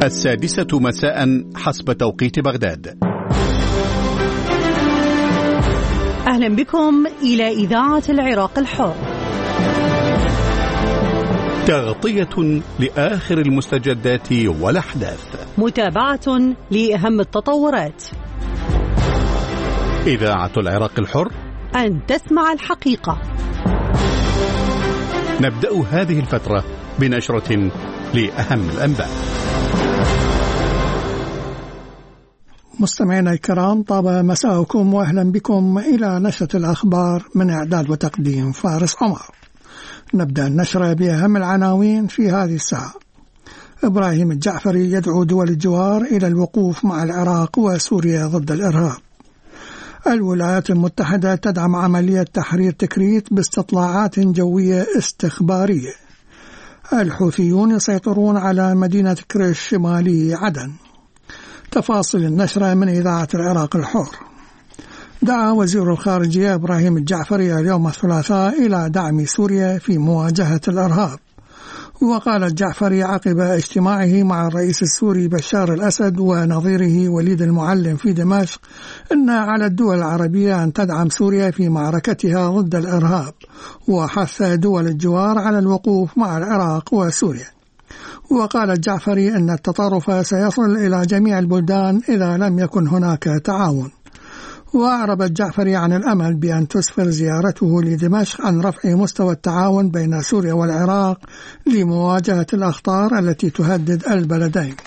السادسة مساء حسب توقيت بغداد. أهلا بكم إلى إذاعة العراق الحر. تغطية لآخر المستجدات والأحداث، متابعة لأهم التطورات. إذاعة العراق الحر، أن تسمع الحقيقة. نبدأ هذه الفترة بنشرة لأهم الأنباء. مستمعينا الكرام، طاب مساءكم وأهلا بكم إلى نشرة الأخبار من إعداد وتقديم فارس عمر. نبدأ النشرة بأهم العناوين في هذه الساعة. إبراهيم الجعفري يدعو دول الجوار إلى الوقوف مع العراق وسوريا ضد الإرهاب. الولايات المتحدة تدعم عملية تحرير تكريت باستطلاعات جوية استخبارية. الحوثيون يسيطرون على مدينة كريش شمالي عدن. تفاصيل النشرة من إذاعة العراق الحر. دعا وزير الخارجية إبراهيم الجعفري اليوم الثلاثاء إلى دعم سوريا في مواجهة الإرهاب. وقال الجعفري عقب اجتماعه مع الرئيس السوري بشار الأسد ونظيره وليد المعلم في دمشق إن على الدول العربية أن تدعم سوريا في معركتها ضد الإرهاب، وحث دول الجوار على الوقوف مع العراق وسوريا. وقال الجعفري أن التطرف سيصل إلى جميع البلدان إذا لم يكن هناك تعاون. وأعرب الجعفري عن الأمل بأن تسفر زيارته لدمشق عن رفع مستوى التعاون بين سوريا والعراق لمواجهة الأخطار التي تهدد البلدين.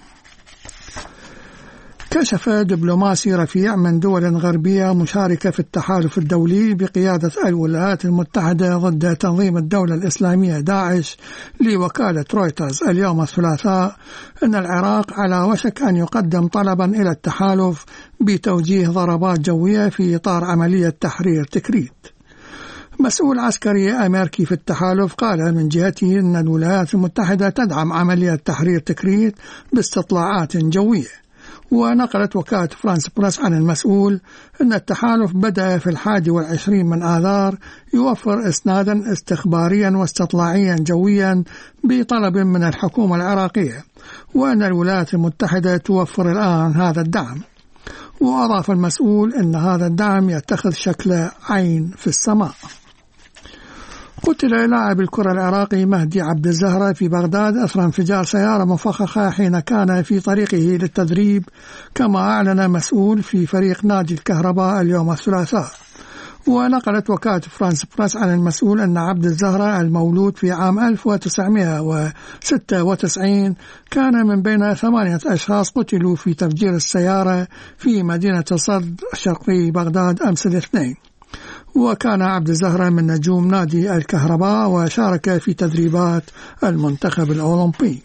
كشف دبلوماسي رفيع من دول غربية مشاركة في التحالف الدولي بقيادة الولايات المتحدة ضد تنظيم الدولة الإسلامية داعش لوكالة رويترز اليوم الثلاثاء أن العراق على وشك أن يقدم طلبا إلى التحالف بتوجيه ضربات جوية في إطار عملية تحرير تكريت. مسؤول عسكري أمريكي في التحالف قال من جهته أن الولايات المتحدة تدعم عملية تحرير تكريت باستطلاعات جوية. ونقلت وكالة فرانس بريس عن المسؤول أن التحالف بدأ في 21 من آذار يوفر إسنادا استخباريا واستطلاعيا جويا بطلب من الحكومة العراقية، وأن الولايات المتحدة توفر الآن هذا الدعم. وأضاف المسؤول أن هذا الدعم يتخذ شكل عين في السماء. قتل لاعب الكرة العراقي مهدي عبد الزهرة في بغداد أثر انفجار سيارة مفخخة حين كان في طريقه للتدريب، كما أعلن مسؤول في فريق نادي الكهرباء اليوم الثلاثاء. ونقلت وكالة فرانس بريس عن المسؤول أن عبد الزهرة المولود في عام 1996 كان من بين 8 أشخاص قتلوا في تفجير السيارة في مدينة صد شرقي بغداد أمس الاثنين. وكان عبد الزهرة من نجوم نادي الكهرباء وشارك في تدريبات المنتخب الأولمبي.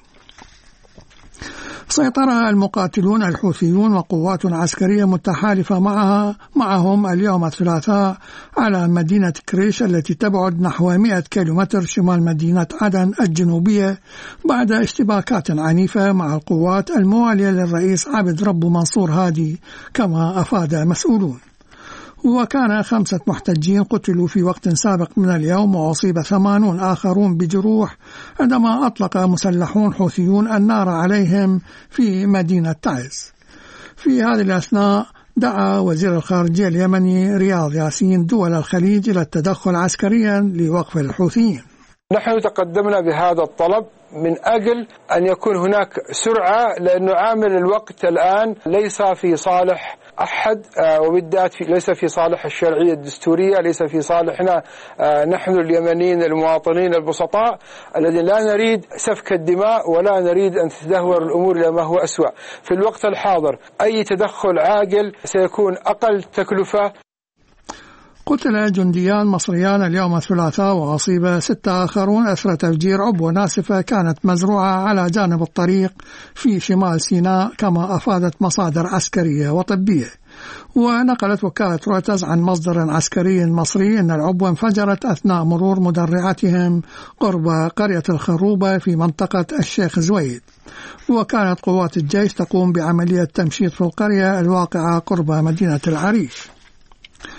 سيطر المقاتلون الحوثيون وقوات عسكرية متحالفة معهم اليوم الثلاثاء على مدينة كريش التي تبعد نحو 100 كيلومتر شمال مدينة عدن الجنوبية بعد اشتباكات عنيفة مع القوات الموالية للرئيس عبد ربه منصور هادي، كما أفاد مسؤولون. وكان 5 محتجين قتلوا في وقت سابق من اليوم، وأصيب 80 آخرون بجروح عندما أطلق مسلحون حوثيون النار عليهم في مدينة تعز. في هذه الأثناء دعا وزير الخارجية اليمني رياض ياسين دول الخليج إلى التدخل عسكريا لوقف الحوثيين. نحن تقدمنا بهذا الطلب من أجل أن يكون هناك سرعة، لأنه عامل الوقت الآن ليس في صالح أحد، وبالذات ليس في صالح الشرعية الدستورية، ليس في صالحنا نحن اليمنيين المواطنين البسطاء الذين لا نريد سفك الدماء ولا نريد أن تدهور الأمور إلى ما هو أسوأ. في الوقت الحاضر أي تدخل عاجل سيكون أقل تكلفة. قتل جنديان مصريان اليوم الثلاثاء وأصيب 6 آخرون أثر تفجير عبوة ناسفة كانت مزروعة على جانب الطريق في شمال سيناء، كما أفادت مصادر عسكرية وطبية. ونقلت وكالة رويترز عن مصدر عسكري مصري أن العبوة انفجرت أثناء مرور مدرعتهم قرب قرية الخروبة في منطقة الشيخ زويد. وكانت قوات الجيش تقوم بعملية تمشيط في القرية الواقعة قرب مدينة العريش.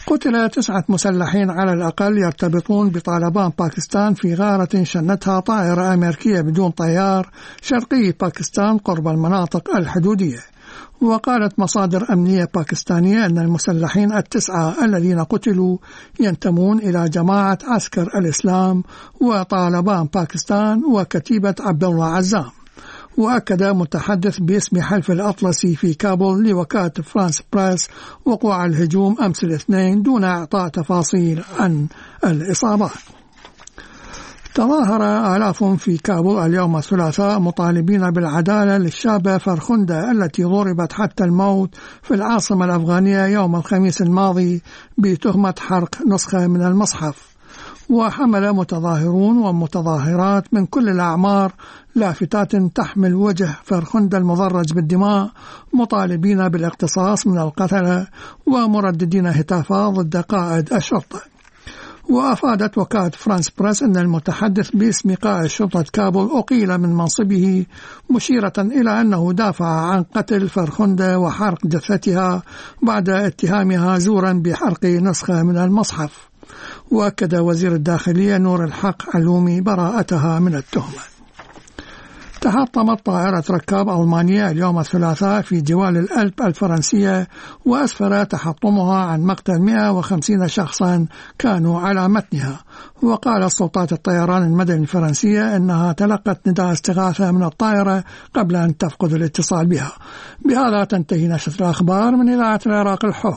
قتل 9 مسلحين على الأقل يرتبطون بطالبان باكستان في غارة شنتها طائرة أمريكية بدون طيار شرقي باكستان قرب المناطق الحدودية. وقالت مصادر أمنية باكستانية أن المسلحين 9 الذين قتلوا ينتمون إلى جماعة عسكر الإسلام وطالبان باكستان وكتيبة عبد الله عزام. وأكد متحدث باسم حلف الأطلسي في كابول لوكالة فرانس بريس وقوع الهجوم أمس الاثنين دون إعطاء تفاصيل عن الإصابات. تظاهر آلاف في كابول اليوم الثلاثاء مطالبين بالعدالة للشابة فرخندة التي ضربت حتى الموت في العاصمة الأفغانية يوم الخميس الماضي بتهمة حرق نسخة من المصحف. وحمل متظاهرون ومتظاهرات من كل الأعمار لافتات تحمل وجه فرخندة المضرج بالدماء مطالبين بالاقتصاص من القتلة ومرددين هتافات ضد قائد الشرطة. وأفادت وكالة فرانس بريس أن المتحدث باسم قائد شرطة كابول أقيل من منصبه مشيرة إلى أنه دافع عن قتل فرخندة وحرق جثتها بعد اتهامها زورا بحرق نسخة من المصحف. وأكد وزير الداخلية نور الحق علومي براءتها من التهمة. تحطمت طائرة ركاب ألمانية اليوم الثلاثاء في جوال الألب الفرنسية وأسفر تحطمها عن مقتل 150 شخصا كانوا على متنها. وقالت سلطات الطيران المدني الفرنسية أنها تلقت نداء استغاثة من الطائرة قبل أن تفقد الاتصال بها. بهذا تنتهي نشرة الأخبار من إذاعة العراق الحر.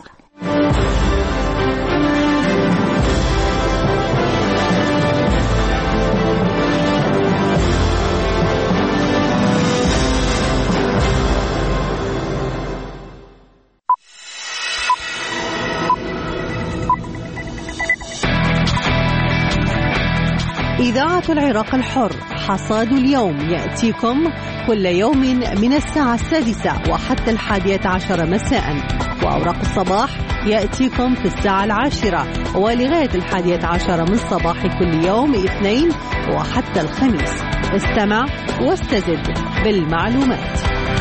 إذاعة العراق الحر حصاد اليوم يأتيكم كل يوم من الساعة 6 وحتى 11 مساء، وأوراق الصباح يأتيكم في الساعة 10 ولغاية 11 من صباح كل يوم اثنين وحتى الخميس. استمع واستزد بالمعلومات.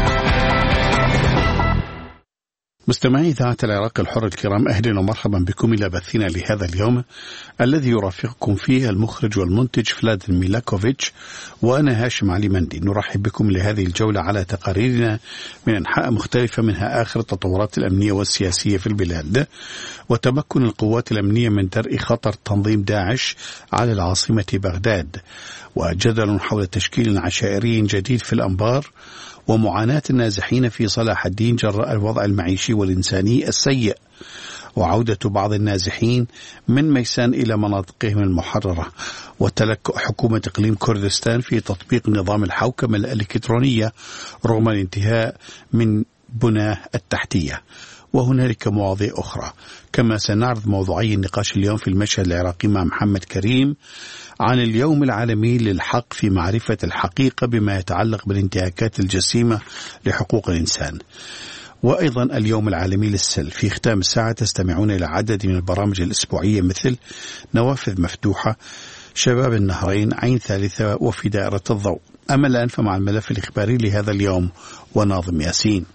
مستمعي إذاعة العراق الحر الكرام، أهلا ومرحبا بكم إلى بثنا لهذا اليوم الذي يرافقكم فيه المخرج والمنتج فلادن ميلاكوفيتش وأنا هاشم علي مندي. نرحب بكم لهذه الجولة على تقاريرنا من أنحاء مختلفة، منها آخر التطورات الأمنية والسياسية في البلاد وتمكن القوات الأمنية من درء خطر تنظيم داعش على العاصمة بغداد، وجدل حول تشكيل عشائري جديد في الأنبار، ومعاناة النازحين في صلاح الدين جراء الوضع المعيشي والإنساني السيء، وعودة بعض النازحين من ميسان إلى مناطقهم المحررة، وتلكؤ حكومة إقليم كردستان في تطبيق نظام الحوكمة الإلكترونية رغم الانتهاء من بناه التحتية، وهنالك مواضيع أخرى. كما سنعرض موضوعي النقاش اليوم في المشهد العراقي مع محمد كريم عن اليوم العالمي للحق في معرفة الحقيقة بما يتعلق بالانتهاكات الجسيمة لحقوق الإنسان، وأيضا اليوم العالمي للسل. في ختام الساعة تستمعون إلى عدد من البرامج الأسبوعية مثل نوافذ مفتوحة، شباب النهرين، عين ثالثة، وفي دائرة الضوء. أما الآن فمع الملف الإخباري لهذا اليوم وناظم ياسين.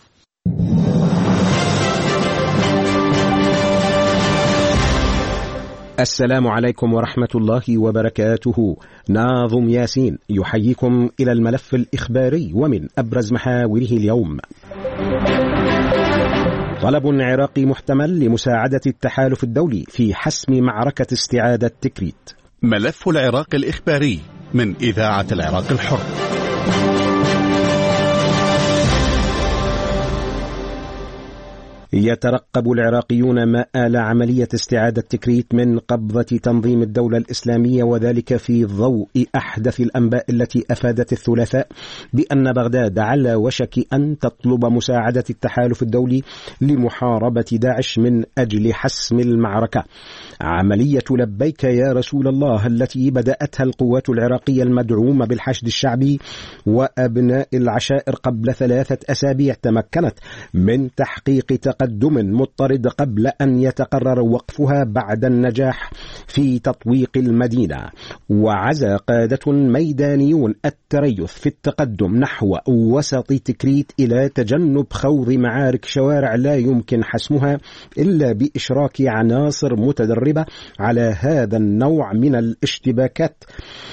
السلام عليكم ورحمة الله وبركاته. ناظم ياسين يحييكم إلى الملف الإخباري ومن أبرز محاوره اليوم: طلب عراقي محتمل لمساعدة التحالف الدولي في حسم معركة استعادة تكريت. ملف العراق الإخباري من إذاعة العراق الحر. يترقب العراقيون مآل عملية استعادة تكريت من قبضة تنظيم الدولة الإسلامية، وذلك في ضوء أحدث الأنباء التي أفادت الثلاثاء بأن بغداد على وشك أن تطلب مساعدة التحالف الدولي لمحاربة داعش من أجل حسم المعركة. عملية لبيك يا رسول الله التي بدأتها القوات العراقية المدعومة بالحشد الشعبي وأبناء العشائر قبل 3 أسابيع تمكنت من تحقيق تقدم مضطرد قبل أن يتقرر وقفها بعد النجاح في تطويق المدينة. وعزى قادة ميدانيون التريث في التقدم نحو وسط تكريت إلى تجنب خوض معارك شوارع لا يمكن حسمها إلا بإشراك عناصر متدربة على هذا النوع من الاشتباكات.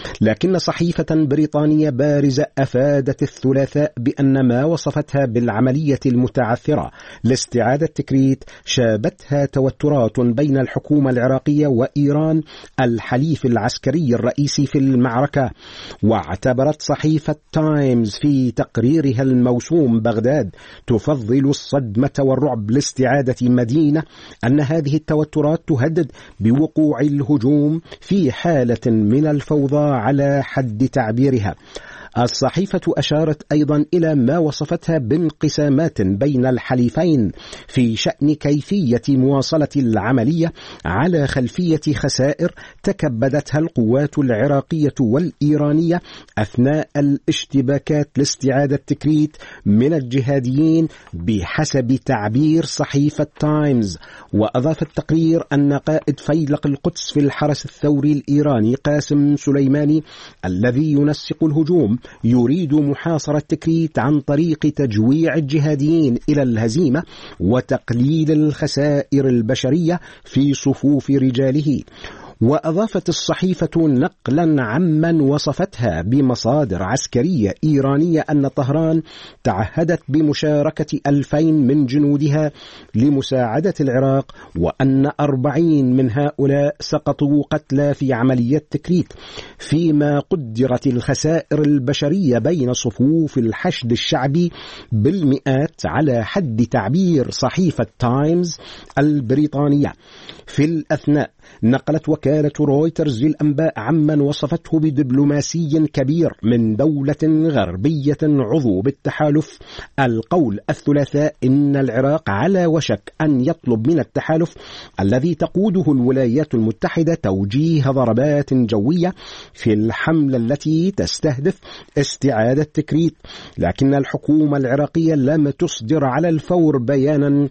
لكن صحيفة بريطانية بارزة أفادت الثلاثاء بأن ما وصفتها بالعملية المتعثرة لاستعادة تكريت شابتها توترات بين الحكومة العراقية وإيران الحليف العسكري الرئيسي في المعركة. واعتبرت صحيفة تايمز في تقريرها الموسوم بغداد تفضل الصدمة والرعب لاستعادة مدينة أن هذه التوترات تهدد بوقوع الهجوم في حالة من الفوضى على حد تعبيرها. الصحيفة أشارت أيضا إلى ما وصفتها بانقسامات بين الحليفين في شأن كيفية مواصلة العملية على خلفية خسائر تكبدتها القوات العراقية والإيرانية أثناء الاشتباكات لاستعادة تكريت من الجهاديين بحسب تعبير صحيفة تايمز. وأضاف التقرير أن قائد فيلق القدس في الحرس الثوري الإيراني قاسم سليماني الذي ينسق الهجوم يريد محاصرة تكريت عن طريق تجويع الجهاديين إلى الهزيمة وتقليل الخسائر البشرية في صفوف رجاله. وأضافت الصحيفة نقلا عمن وصفتها بمصادر عسكرية إيرانية أن طهران تعهدت بمشاركة 2000 من جنودها لمساعدة العراق، وأن 40 من هؤلاء سقطوا قتلى في عملية تكريت، فيما قدرت الخسائر البشرية بين صفوف الحشد الشعبي بالمئات على حد تعبير صحيفة تايمز البريطانية. في الأثناء نقلت وكالة رويترز للأنباء عمن وصفته بدبلوماسي كبير من دولة غربية عضو بالتحالف القول الثلاثاء إن العراق على وشك أن يطلب من التحالف الذي تقوده الولايات المتحدة توجيه ضربات جوية في الحملة التي تستهدف استعادة تكريت، لكن الحكومة العراقية لم تصدر على الفور بيانا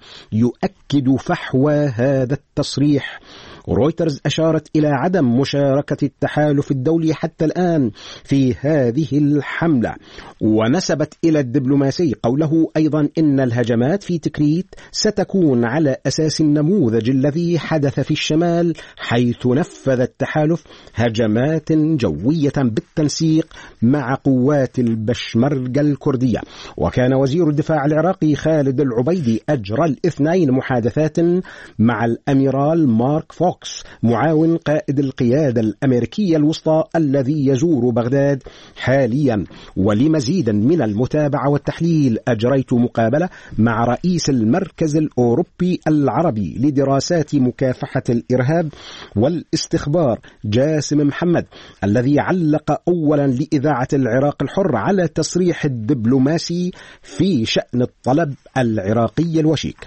يؤكد فحوى هذا التصريح. رويترز أشارت إلى عدم مشاركة التحالف الدولي حتى الآن في هذه الحملة، ونسبت إلى الدبلوماسي قوله أيضا إن الهجمات في تكريت ستكون على أساس النموذج الذي حدث في الشمال، حيث نفذ التحالف هجمات جوية بالتنسيق مع قوات البشمركة الكردية. وكان وزير الدفاع العراقي خالد العبيدي أجرى الاثنين محادثات مع الأميرال مارك فوكس معاون قائد القيادة الأمريكية الوسطى الذي يزور بغداد حاليا. ولمزيد من المتابعة والتحليل أجريت مقابلة مع رئيس المركز الأوروبي العربي لدراسات مكافحة الإرهاب والاستخبار جاسم محمد، الذي علق أولا لإذاعة العراق الحر على تصريح الدبلوماسي في شأن الطلب العراقي الوشيك.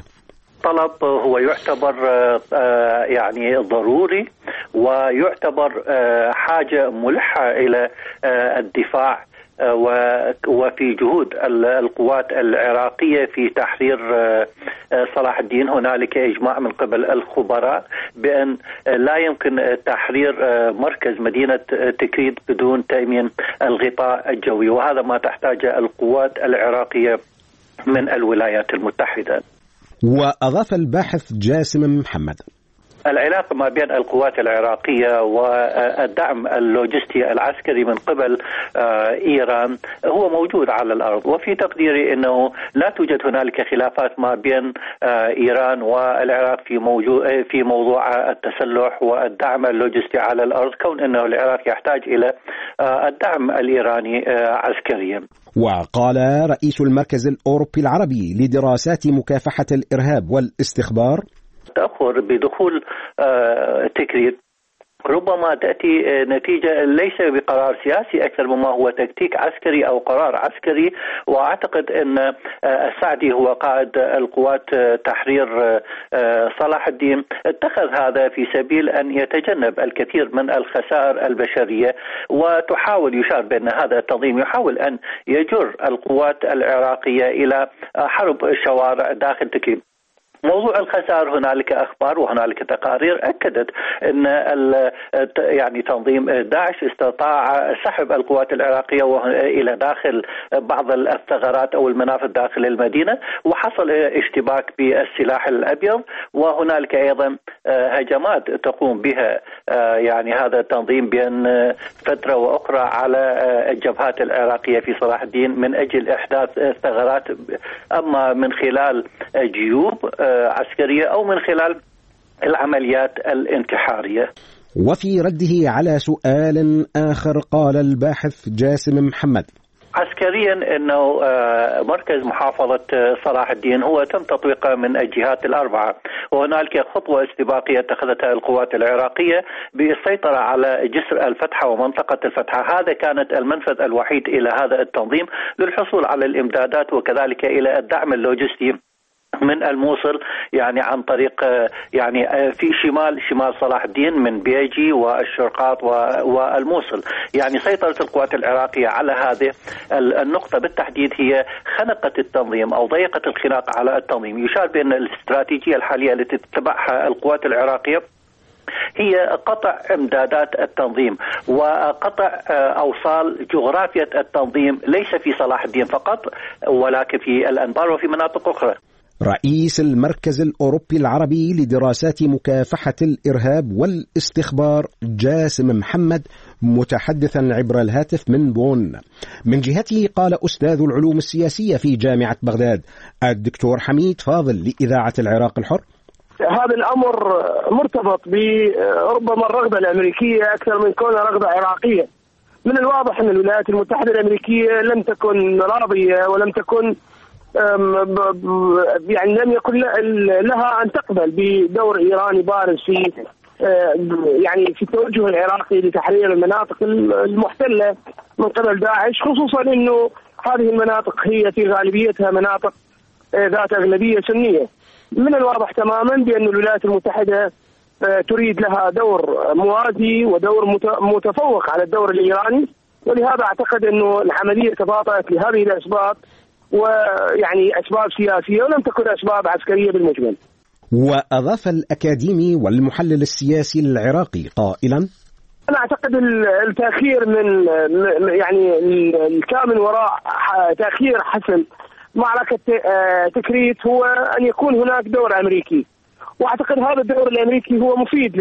طلب هو يعتبر يعني ضروري، ويعتبر حاجة ملحة إلى الدفاع وفي جهود القوات العراقية في تحرير صلاح الدين. هنالك إجماع من قبل الخبراء بأن لا يمكن تحرير مركز مدينة تكريت بدون تأمين الغطاء الجوي، وهذا ما تحتاجه القوات العراقية من الولايات المتحدة. وأضاف الباحث جاسم محمد: العلاقة ما بين القوات العراقية والدعم اللوجستي العسكري من قبل إيران هو موجود على الأرض، وفي تقديري أنه لا توجد هنالك خلافات ما بين إيران والعراق في موضوع التسلح والدعم اللوجستي على الأرض، كون أنه العراق يحتاج إلى الدعم الإيراني عسكريا. وقال رئيس المركز الأوروبي العربي لدراسات مكافحة الإرهاب والاستخبار: التأخر بدخول تكريت ربما تأتي نتيجة ليس بقرار سياسي أكثر مما هو تكتيك عسكري أو قرار عسكري. وأعتقد أن السعدي هو قائد القوات تحرير صلاح الدين اتخذ هذا في سبيل أن يتجنب الكثير من الخسائر البشرية، وتحاول يشار بأن هذا التنظيم يحاول أن يجر القوات العراقية إلى حرب الشوارع داخل تكريت. موضوع الخسائر هنالك أخبار وهنالك تقارير أكدت أن يعني تنظيم داعش استطاع سحب القوات العراقية إلى داخل بعض الثغرات أو المنافذ داخل المدينة، وحصل اشتباك بالسلاح الأبيض، وهنالك أيضا هجمات تقوم بها يعني هذا التنظيم بين فترة وأخرى على الجبهات العراقية في صلاح الدين من أجل إحداث ثغرات، أما من خلال جيوب عسكرية أو من خلال العمليات الانتحارية. وفي رده على سؤال آخر قال الباحث جاسم محمد: عسكريا أنه مركز محافظة صلاح الدين هو تم تطويقه من الجهات الأربعة، وهنالك خطوة استباقية اتخذتها القوات العراقية بالسيطرة على جسر الفتحة ومنطقة الفتحة. هذا كانت المنفذ الوحيد إلى هذا التنظيم للحصول على الإمدادات وكذلك إلى الدعم اللوجستي من الموصل، يعني عن طريق يعني في شمال صلاح الدين من بيجي والشرقاط والموصل. يعني سيطرة القوات العراقية على هذه النقطة بالتحديد هي خنقت التنظيم أو ضيقت الخناق على التنظيم. يشار بأن الاستراتيجية الحالية التي تتبعها القوات العراقية هي قطع إمدادات التنظيم وقطع أوصال جغرافية التنظيم، ليس في صلاح الدين فقط ولكن في الأنبار وفي مناطق أخرى. رئيس المركز الأوروبي العربي لدراسات مكافحة الإرهاب والاستخبار جاسم محمد متحدثا عبر الهاتف من بون. من جهته قال أستاذ العلوم السياسية في جامعة بغداد الدكتور حميد فاضل لإذاعة العراق الحر: هذا الأمر مرتبط بربما الرغبة الأمريكية أكثر من كونها رغبة عراقية. من الواضح أن الولايات المتحدة الأمريكية لم تكن راضية ولم تكن يعني لم يكن لها أن تقبل بدور إيراني بارز في يعني في التوجه العراقي لتحرير المناطق المحتلة من قبل داعش، خصوصا أنه هذه المناطق هي في غالبيتها مناطق ذات أغلبية سنية. من الواضح تماما بأن الولايات المتحدة تريد لها دور موازي ودور متفوق على الدور الإيراني، ولهذا أعتقد أنه العملية تباطأت لهذه الأسباب، ويعني أسباب سياسية ولم تكن أسباب عسكرية بالمجمل. وأضاف الأكاديمي والمحلل السياسي العراقي قائلا: أنا أعتقد التأخير من يعني الكامن وراء تأخير حسم معركة تكريت هو أن يكون هناك دور أمريكي، وأعتقد هذا الدور الأمريكي هو مفيد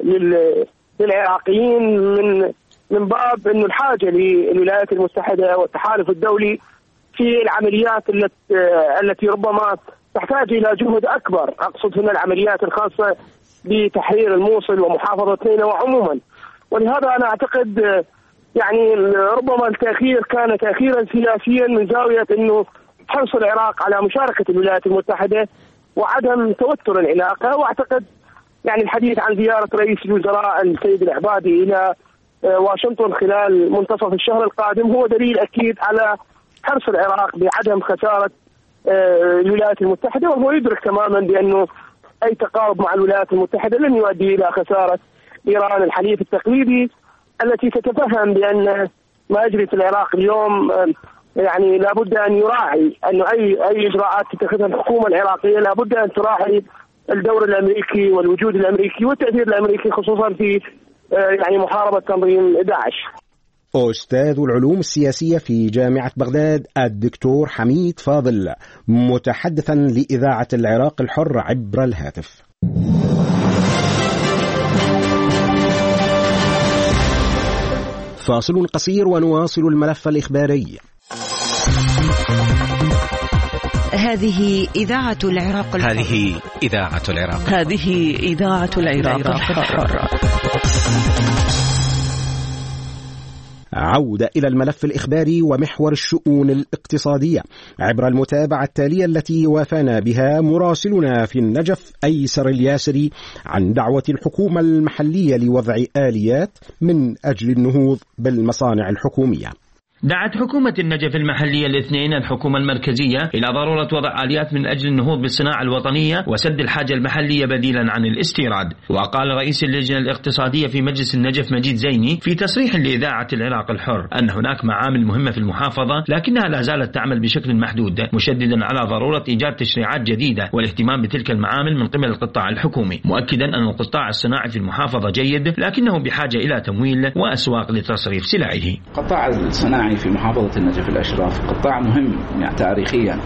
للعراقيين من باب أنه الحاجة للولايات المتحدة والتحالف الدولي في العمليات التي ربما تحتاج إلى جهد أكبر. أقصد هنا العمليات الخاصة بتحرير الموصل ومحافظة نينوى عموما. ولهذا أنا أعتقد يعني ربما التأخير كان تأخيرا سياسيا من زاوية أنه حرص العراق على مشاركة الولايات المتحدة وعدم توتر العلاقة. وأعتقد يعني الحديث عن زيارة رئيس الوزراء السيد العبادي إلى واشنطن خلال منتصف الشهر القادم هو دليل أكيد على حرص العراق بعدم خسارة الولايات المتحدة، وهو يدرك تماما بأنه أي تقارب مع الولايات المتحدة لن يؤدي إلى خسارة إيران الحليف التقليدي التي تتفهم بأن ما يجري في العراق اليوم يعني لابد أن يراعي أنه أي إجراءات تتخذها الحكومة العراقية لابد أن تراعي الدور الأمريكي والوجود الأمريكي والتأثير الأمريكي خصوصا في يعني محاربة تنظيم داعش. أستاذ العلوم السياسية في جامعة بغداد الدكتور حميد فاضل متحدثا لإذاعة العراق الحر عبر الهاتف. فاصل قصير ونواصل الملف الإخباري. هذه إذاعة العراق الحر. هذه إذاعة العراق. هذه إذاعة العراق الحر. عودة إلى الملف الإخباري ومحور الشؤون الاقتصادية عبر المتابعة التالية التي وافانا بها مراسلنا في النجف أيسر الياسري عن دعوة الحكومة المحلية لوضع آليات من أجل النهوض بالمصانع الحكومية. دعت حكومة النجف المحلية الاثنين الحكومة المركزية إلى ضرورة وضع آليات من أجل النهوض بالصناعة الوطنية وسد الحاجة المحلية بديلا عن الاستيراد. وقال رئيس اللجنة الاقتصادية في مجلس النجف مجيد زيني في تصريح لإذاعة العراق الحر أن هناك معامل مهمة في المحافظة لكنها لا زالت تعمل بشكل محدود، مشددا على ضرورة إيجاد تشريعات جديدة والاهتمام بتلك المعامل من قبل القطاع الحكومي، مؤكدا أن القطاع الصناعي في المحافظة جيد لكنه بحاجة إلى تمويل وأسواق لتصريف سلعه. قطاع الصناعي في محافظة النجف الأشراف قطاع مهم يعني تاريخيا،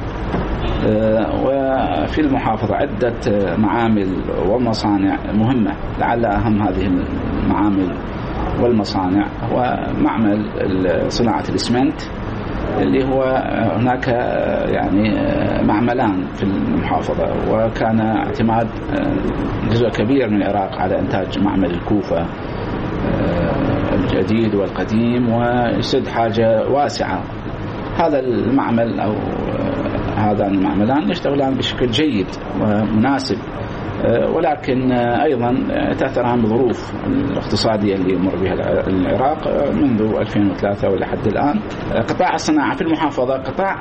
وفي المحافظة عدة معامل ومصانع مهمة. لعل أهم هذه المعامل والمصانع هو معمل صناعة الإسمنت اللي هو هناك يعني معملان في المحافظة، وكان اعتماد جزء كبير من العراق على إنتاج معمل الكوفة الجديد والقديم ويسد حاجة واسعة. هذا المعمل أو هذان المعملان يشتغلان بشكل جيد ومناسب، ولكن أيضا تأثران بظروف الاقتصادية اللي يمر بها العراق منذ 2003 ولحد الآن. قطاع الصناعة في المحافظة قطاع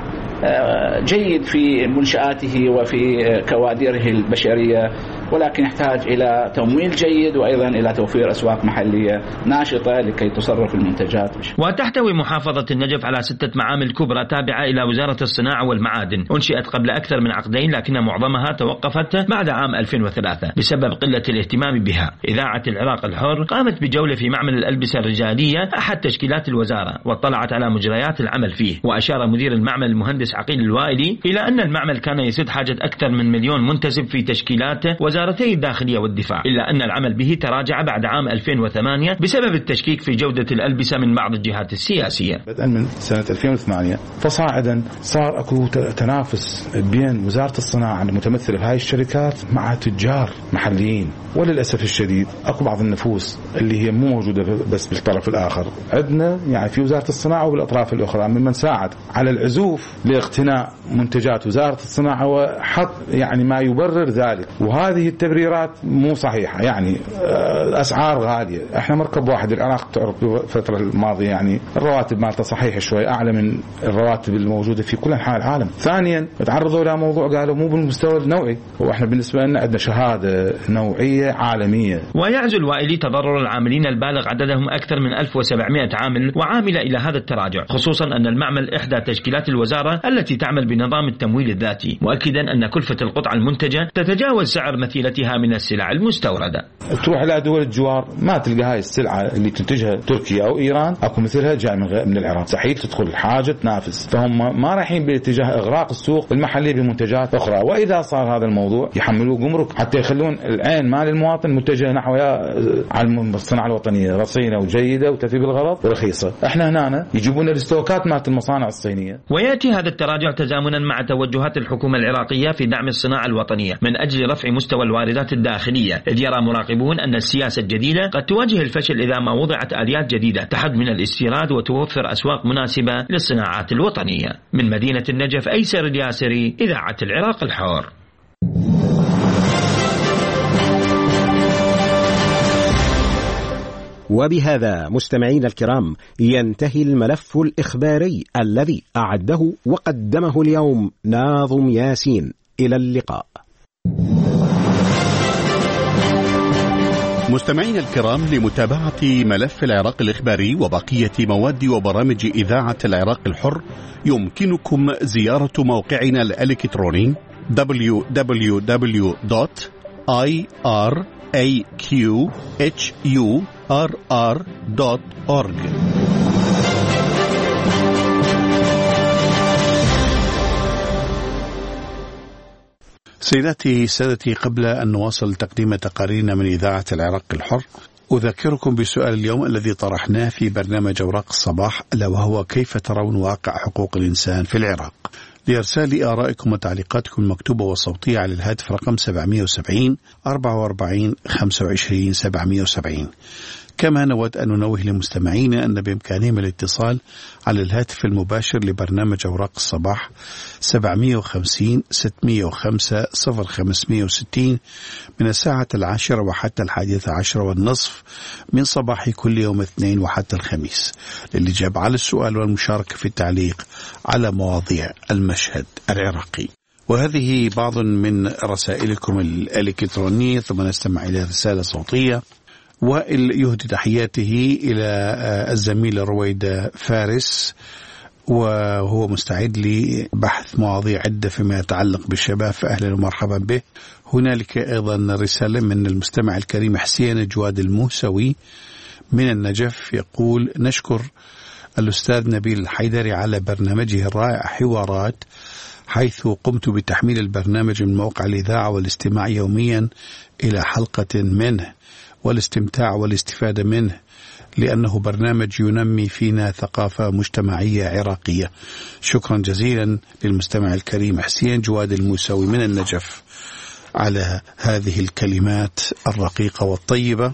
جيد في منشآته وفي كوادره البشرية، ولكن يحتاج إلى تمويل جيد وأيضا إلى توفير أسواق محلية ناشطة لكي تصرف المنتجات. وتحتوي محافظة النجف على 6 معامل كبرى تابعة إلى وزارة الصناعة والمعادن، أنشئت قبل أكثر من عقدين لكن معظمها توقفت بعد عام 2003 بسبب قلة الاهتمام بها. إذاعة العراق الحر قامت بجولة في معمل الألبسة الرجالية أحد تشكيلات الوزارة واطلعت على مجريات العمل فيه، وأشار مدير المعمل المهندس عقيل الوائلي إلى أن المعمل كان يسد حاجة أكثر من 1,000,000 منتسب في تشكيلات وزارتي الداخلية والدفاع، إلا أن العمل به تراجع بعد عام 2008 بسبب التشكيك في جودة الألبسة من بعض الجهات السياسية. بدءا من سنة 2008 فصاعدا صار أكو تنافس بين وزارة الصناعة المتمثلة في هاي الشركات مع تجار محليين، وللأسف الشديد أكو بعض النفوس اللي هي مو موجودة بس بالطرف الآخر، عندنا يعني في وزارة الصناعة وبالأطراف الأخرى ممن ساعد على العزوف لاقتناء منتجات وزارة الصناعة وحط يعني ما يبرر ذلك، وهذه التبريرات مو صحيحة. يعني أسعار غالية، احنا مركب واحد العراق تعرف بالفترة الماضية يعني الرواتب مالته صحيح شوي أعلى من الرواتب الموجودة في كل أنحاء العالم. ثانيا تعرضوا إلى موضوع قالوا مو بالمستوى النوعي، وإحنا بالنسبة لنا عندنا شهادة نوعية عالمية. ويعزو الوائلي تضرر العاملين البالغ عددهم أكثر من 1700 عامل وعامل إلى هذا التراجع، خصوصا أن المعمل إحدى تشكيلات الوزارة التي تعمل بنظام التمويل الذاتي، مؤكدا أن كلفة القطعة المنتجة تتجاوز سعر مثيلتها من السلع المستوردة. تروح إلى دول الجوار ما تلقى هاي السلعة اللي تنتجها تركيا أو إيران أكو مثلها جاي من العراق، مستحيل تدخل الحاجة تنافس، فهم ما رايحين باتجاه إغراق السوق المحلي بمنتجات أخرى. وإذا صار هذا الموضوع يحملوا جمرك حتى يخلون العين مال المواطن متجهة نحو على الصناعة الوطنية رصينة وجيدة وتفي بالغرض ورخيصة. احنا هنا يجيبون الاستوكات مالت المصانع الصينية. ويأتي هذا التراجع تزامنا مع توجهات الحكومة العراقية في دعم الصناعة الوطنية من أجل رفع مستوى الواردات الداخلية، إذ يرى مراقبون أن السياسة الجديدة قد تواجه الفشل إذا ما وضعت آليات جديدة تحد من الاستيراد وتوفر أسواق مناسبة للصناعات الوطنية. من مدينة النجف أيسر الياسري، إذاعة العراق الحر. وبهذا مستمعين الكرام ينتهي الملف الإخباري الذي أعده وقدمه اليوم ناظم ياسين. إلى اللقاء. مستمعين الكرام، لمتابعة ملف العراق الإخباري وبقية مواد وبرامج إذاعة العراق الحر يمكنكم زيارة موقعنا الإلكتروني www.iraqhurr.org. سيداتي سادتي، قبل أن نواصل تقديم تقاريرنا من إذاعة العراق الحر أذكركم بسؤال اليوم الذي طرحناه في برنامج أوراق الصباح، ألا وهو: كيف ترون واقع حقوق الإنسان في العراق؟ لإرسال آرائكم وتعليقاتكم المكتوبة والصوتية على الهاتف رقم 770 44 25 770. كما نود أن ننوه لمستمعينا أن بإمكانهم الاتصال على الهاتف المباشر لبرنامج أوراق الصباح 750 605 0560 من الساعة 10 وحتى 11:30 من صباح كل يوم اثنين وحتى الخميس للإجابة على السؤال والمشاركة في التعليق على مواضيع المشهد العراقي. وهذه بعض من رسائلكم الإلكترونية، ثم نستمع إلى رسالة صوتية. وائل يهدي تحياته إلى الزميلة رويدة فارس، وهو مستعد لبحث مواضيع عدة فيما يتعلق بالشباب، فأهلا ومرحبا به. هنالك أيضا رسالة من المستمع الكريم حسين جواد الموسوي من النجف، يقول: نشكر الأستاذ نبيل الحيدري على برنامجه الرائع حوارات، حيث قمت بتحميل البرنامج من موقع الإذاعة والاستماع يوميا إلى حلقة منه والاستمتاع والاستفادة منه، لأنه برنامج ينمي فينا ثقافة مجتمعية عراقية. شكرا جزيلا للمستمع الكريم حسين جواد الموسوي من النجف على هذه الكلمات الرقيقة والطيبة.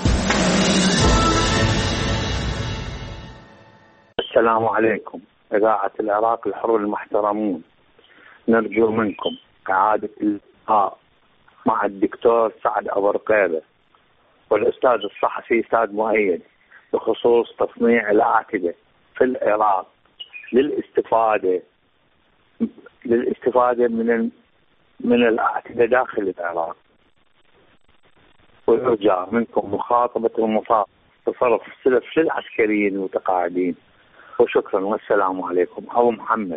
السلام عليكم إذاعة العراق الحر المحترمون، نرجو منكم إعادة اللقاء مع الدكتور سعد أبو رقيبة والأستاذ الصحفي سعد مؤيد بخصوص تصنيع الأعتدة في العراق للاستفادة من الأعتدة داخل العراق، ويرجى منكم مخاطبة المصاب بصرف سلف للعسكريين المتقاعدين. وشكرا والسلام عليكم. أبو محمد.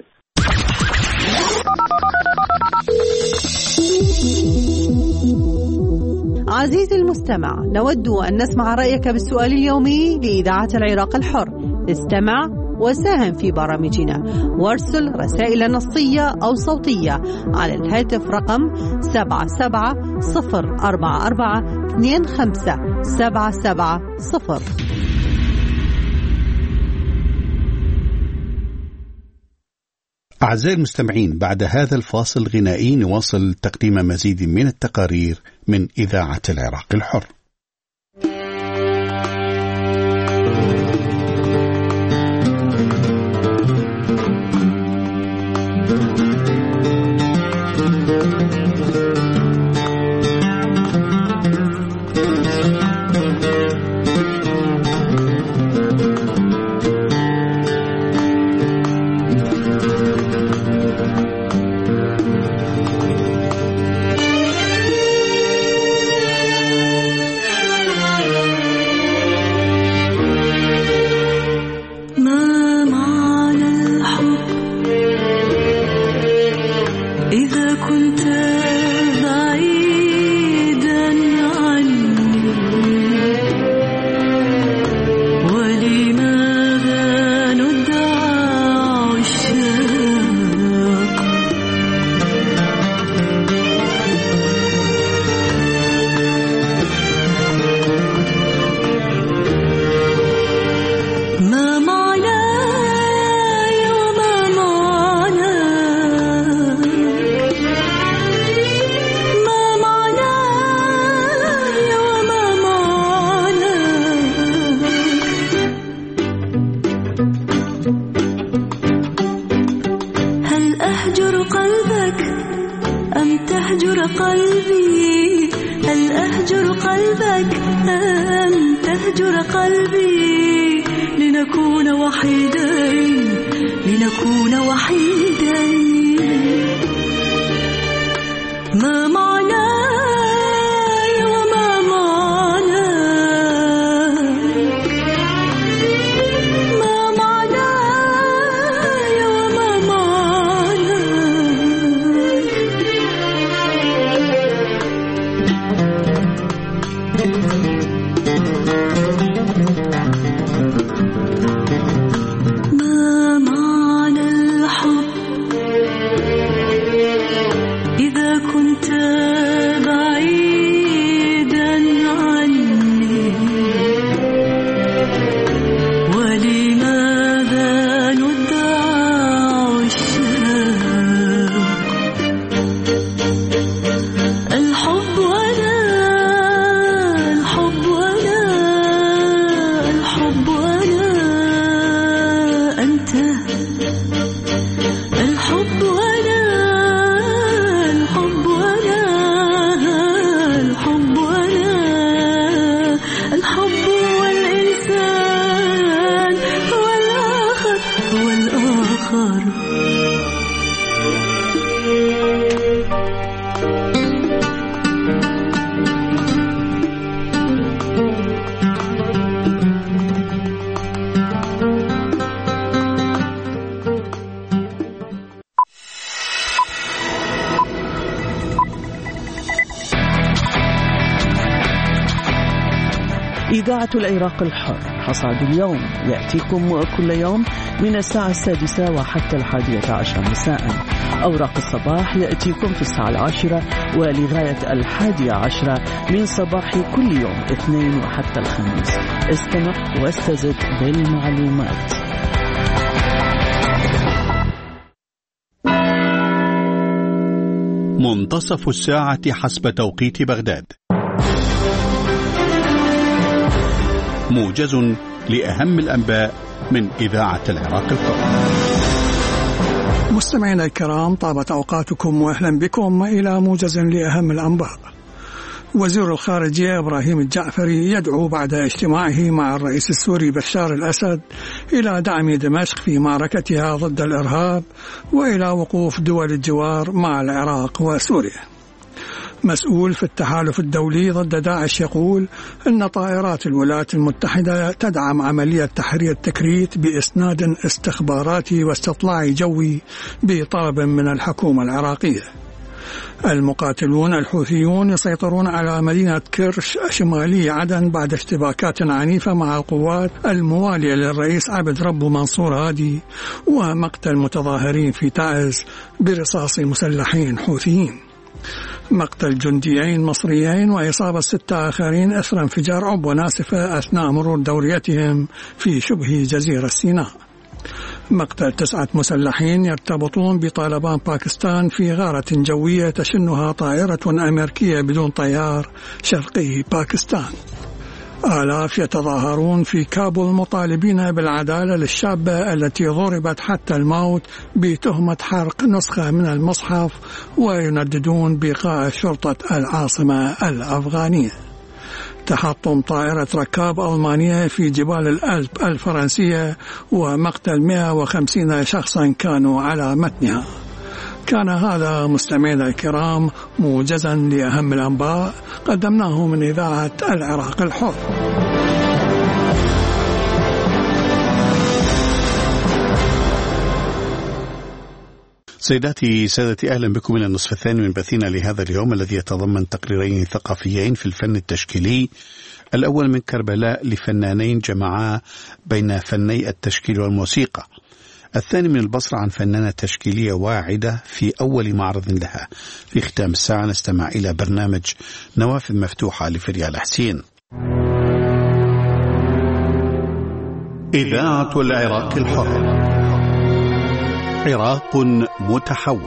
عزيزي المستمع، نود أن نسمع رأيك بالسؤال اليومي لإذاعة العراق الحر. استمع وساهم في برامجنا وارسل رسائل نصية أو صوتية على الهاتف رقم 77-044-25-770. أعزائي المستمعين، بعد هذا الفاصل الغنائي نواصل تقديم مزيد من التقارير من إذاعة العراق الحر. ما معنى الحب إذاعة العراق الحر حصاد اليوم يأتيكم كل يوم من الساعة 6 وحتى 11 مساء. أوراق الصباح يأتيكم في الساعة 10 ولغاية 11 من صباح كل يوم اثنين وحتى الخميس. استمع واستزد بالمعلومات. منتصف الساعة حسب توقيت بغداد. موجز لأهم الأنباء من إذاعة العراق الحر. مستمعينا الكرام، طابت أوقاتكم وأهلا بكم إلى موجز لأهم الأنباء. وزير الخارجية إبراهيم الجعفري يدعو بعد اجتماعه مع الرئيس السوري بشار الأسد إلى دعم دمشق في معركتها ضد الإرهاب وإلى وقوف دول الجوار مع العراق وسوريا. مسؤول في التحالف الدولي ضد داعش يقول أن طائرات الولايات المتحدة تدعم عملية تحرير تكريت بإسناد استخباراتي واستطلاع جوي بطلب من الحكومة العراقية. المقاتلون الحوثيون يسيطرون على مدينة كرش شمالي عدن بعد اشتباكات عنيفة مع القوات الموالية للرئيس عبد ربه منصور هادي ومقتل متظاهرين في تعز برصاص مسلحين حوثيين. مقتل جنديين مصريين وإصابة 6 آخرين أثر انفجار عبوة ناسفة أثناء مرور دوريتهم في شبه جزيرة سيناء. مقتل 9 مسلحين يرتبطون بطالبان باكستان في غارة جوية تشنها طائرة أمريكية بدون طيار شرقي باكستان. آلاف يتظاهرون في كابول مطالبين بالعدالة للشابة التي ضربت حتى الموت بتهمة حرق نسخة من المصحف وينددون بقاء شرطة العاصمة الأفغانية. تحطم طائرة ركاب ألمانية في جبال الألب الفرنسية ومقتل 150 شخصا كانوا على متنها. كان هذا مستمعينا الكرام موجزا لأهم الأنباء قدمناه من إذاعة العراق الحر. سيداتي سادتي، أهلا بكم إلى النصف الثاني من بثنا لهذا اليوم الذي يتضمن تقريرين ثقافيين في الفن التشكيلي. الأول من كربلاء لفنانين جمعا بين فني التشكيل والموسيقى. الثاني من البصرة عن فنانة تشكيلية واعدة في أول معرض لها. في ختام الساعة نستمع إلى برنامج نوافذ مفتوحة لفريال حسين. إذاعة العراق الحر، عراق متحول.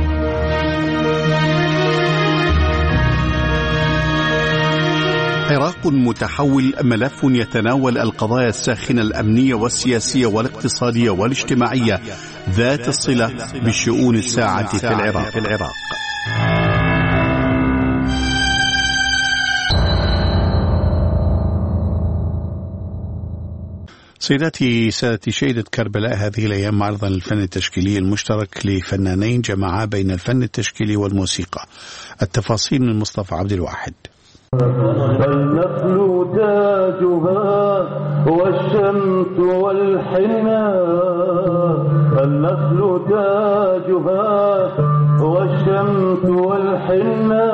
عراق متحول ملف يتناول القضايا الساخنة الأمنية والسياسية والاقتصادية والاجتماعية ذات الصلة بالشؤون الساعة في العراق. سيداتي سادتي، شهدت كربلاء هذه الأيام معرضا للفن التشكيلي المشترك لفنانين جمعا بين الفن التشكيلي والموسيقى. التفاصيل من مصطفى عبد الواحد. النخل تاجها والشمس والحنة، النخل تاجها والشمس والحنة،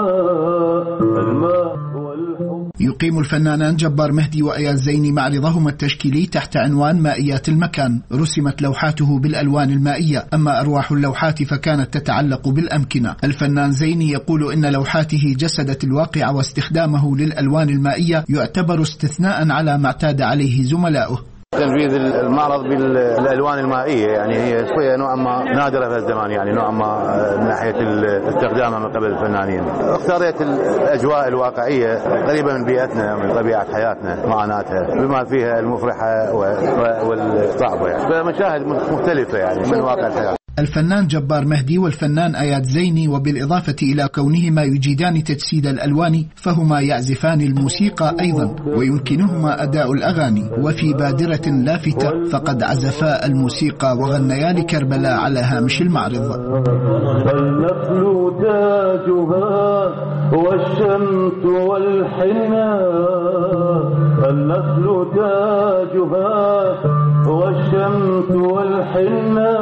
الماء والحب. يقيم الفنانان جبار مهدي وأياد زيني معرضهما التشكيلي تحت عنوان مائيات المكان. رسمت لوحاته بالألوان المائية، أما أرواح اللوحات فكانت تتعلق بالأمكنة. الفنان زيني يقول إن لوحاته جسدت الواقع، واستخدامه للألوان المائية يعتبر استثناء على ما اعتاد عليه زملائه. تنفيذ المعرض بالالوان المائيه يعني هي شويه نوعا ما نادره في الزمان، يعني نوعا ما من ناحيه استخدامها من قبل الفنانين. اختاريت الاجواء الواقعيه قريبه من بيئتنا، من طبيعه حياتنا، معاناتها بما فيها المفرحه والصعبه، يعني فمشاهد مختلفه يعني من واقع الحياه. الفنان جبار مهدي والفنان آيات زيني، وبالإضافة إلى كونهما يجيدان تجسيد الألوان فهما يعزفان الموسيقى أيضا ويمكنهما أداء الأغاني. وفي بادرة لافتة فقد عزفا الموسيقى وغنيا لكربلاء على هامش المعرض. النخل تاجها والشمس والحنة، النخل تاجها والشمس والحنة،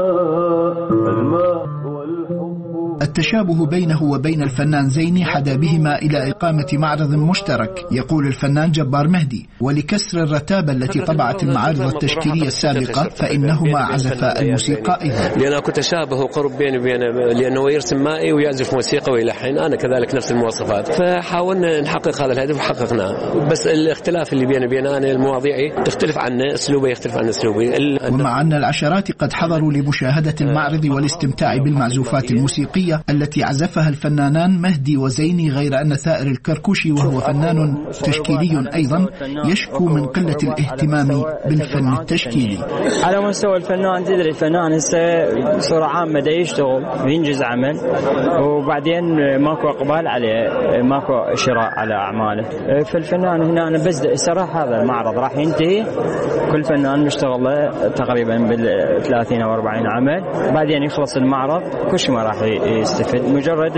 الماء والحب. التشابه بينه وبين الفنان زيني حدا بهما إلى إقامة معرض مشترك. يقول الفنان جبار مهدي: ولكسر الرتابة التي طبعت المعارض التشكيلية السابقة فإنهما عزفا الموسيقى أيضا. لأن أكو تشابه وقرب بيني وبينه، لأنه يرسم مائي ويعزف موسيقى ويلحن، أنا كذلك نفس المواصفات، فحاولنا نحقق هذا الهدف وحققناه. بس الاختلاف اللي بيني وبين أنا المواضيعي تختلف عنه، أسلوبه يختلف عن أسلوبي. ومع أن العشرات قد حضروا لمشاهدة المعرض والاستمتاع بالمعزوفات الموسيقية التي عزفها الفنانان مهدي وزيني، غير أن ثائر الكركوشي وهو فنان تشكيلي أيضا يشكو من قلة الاهتمام بالفن التشكيلي. على مستوى الفنان، تدري الفنان صورة عامة دا يشتغل وينجز عمل وبعدين ماكو إقبال عليه، ماكو شراء على أعماله. فالفنان هنا بس صراحة هذا المعرض راح ينتهي، كل فنان مشتغل تقريبا بال30 أو 40 عمل، بعدين يخلص المعرض كل شيء ما راح يستفيد، مجرد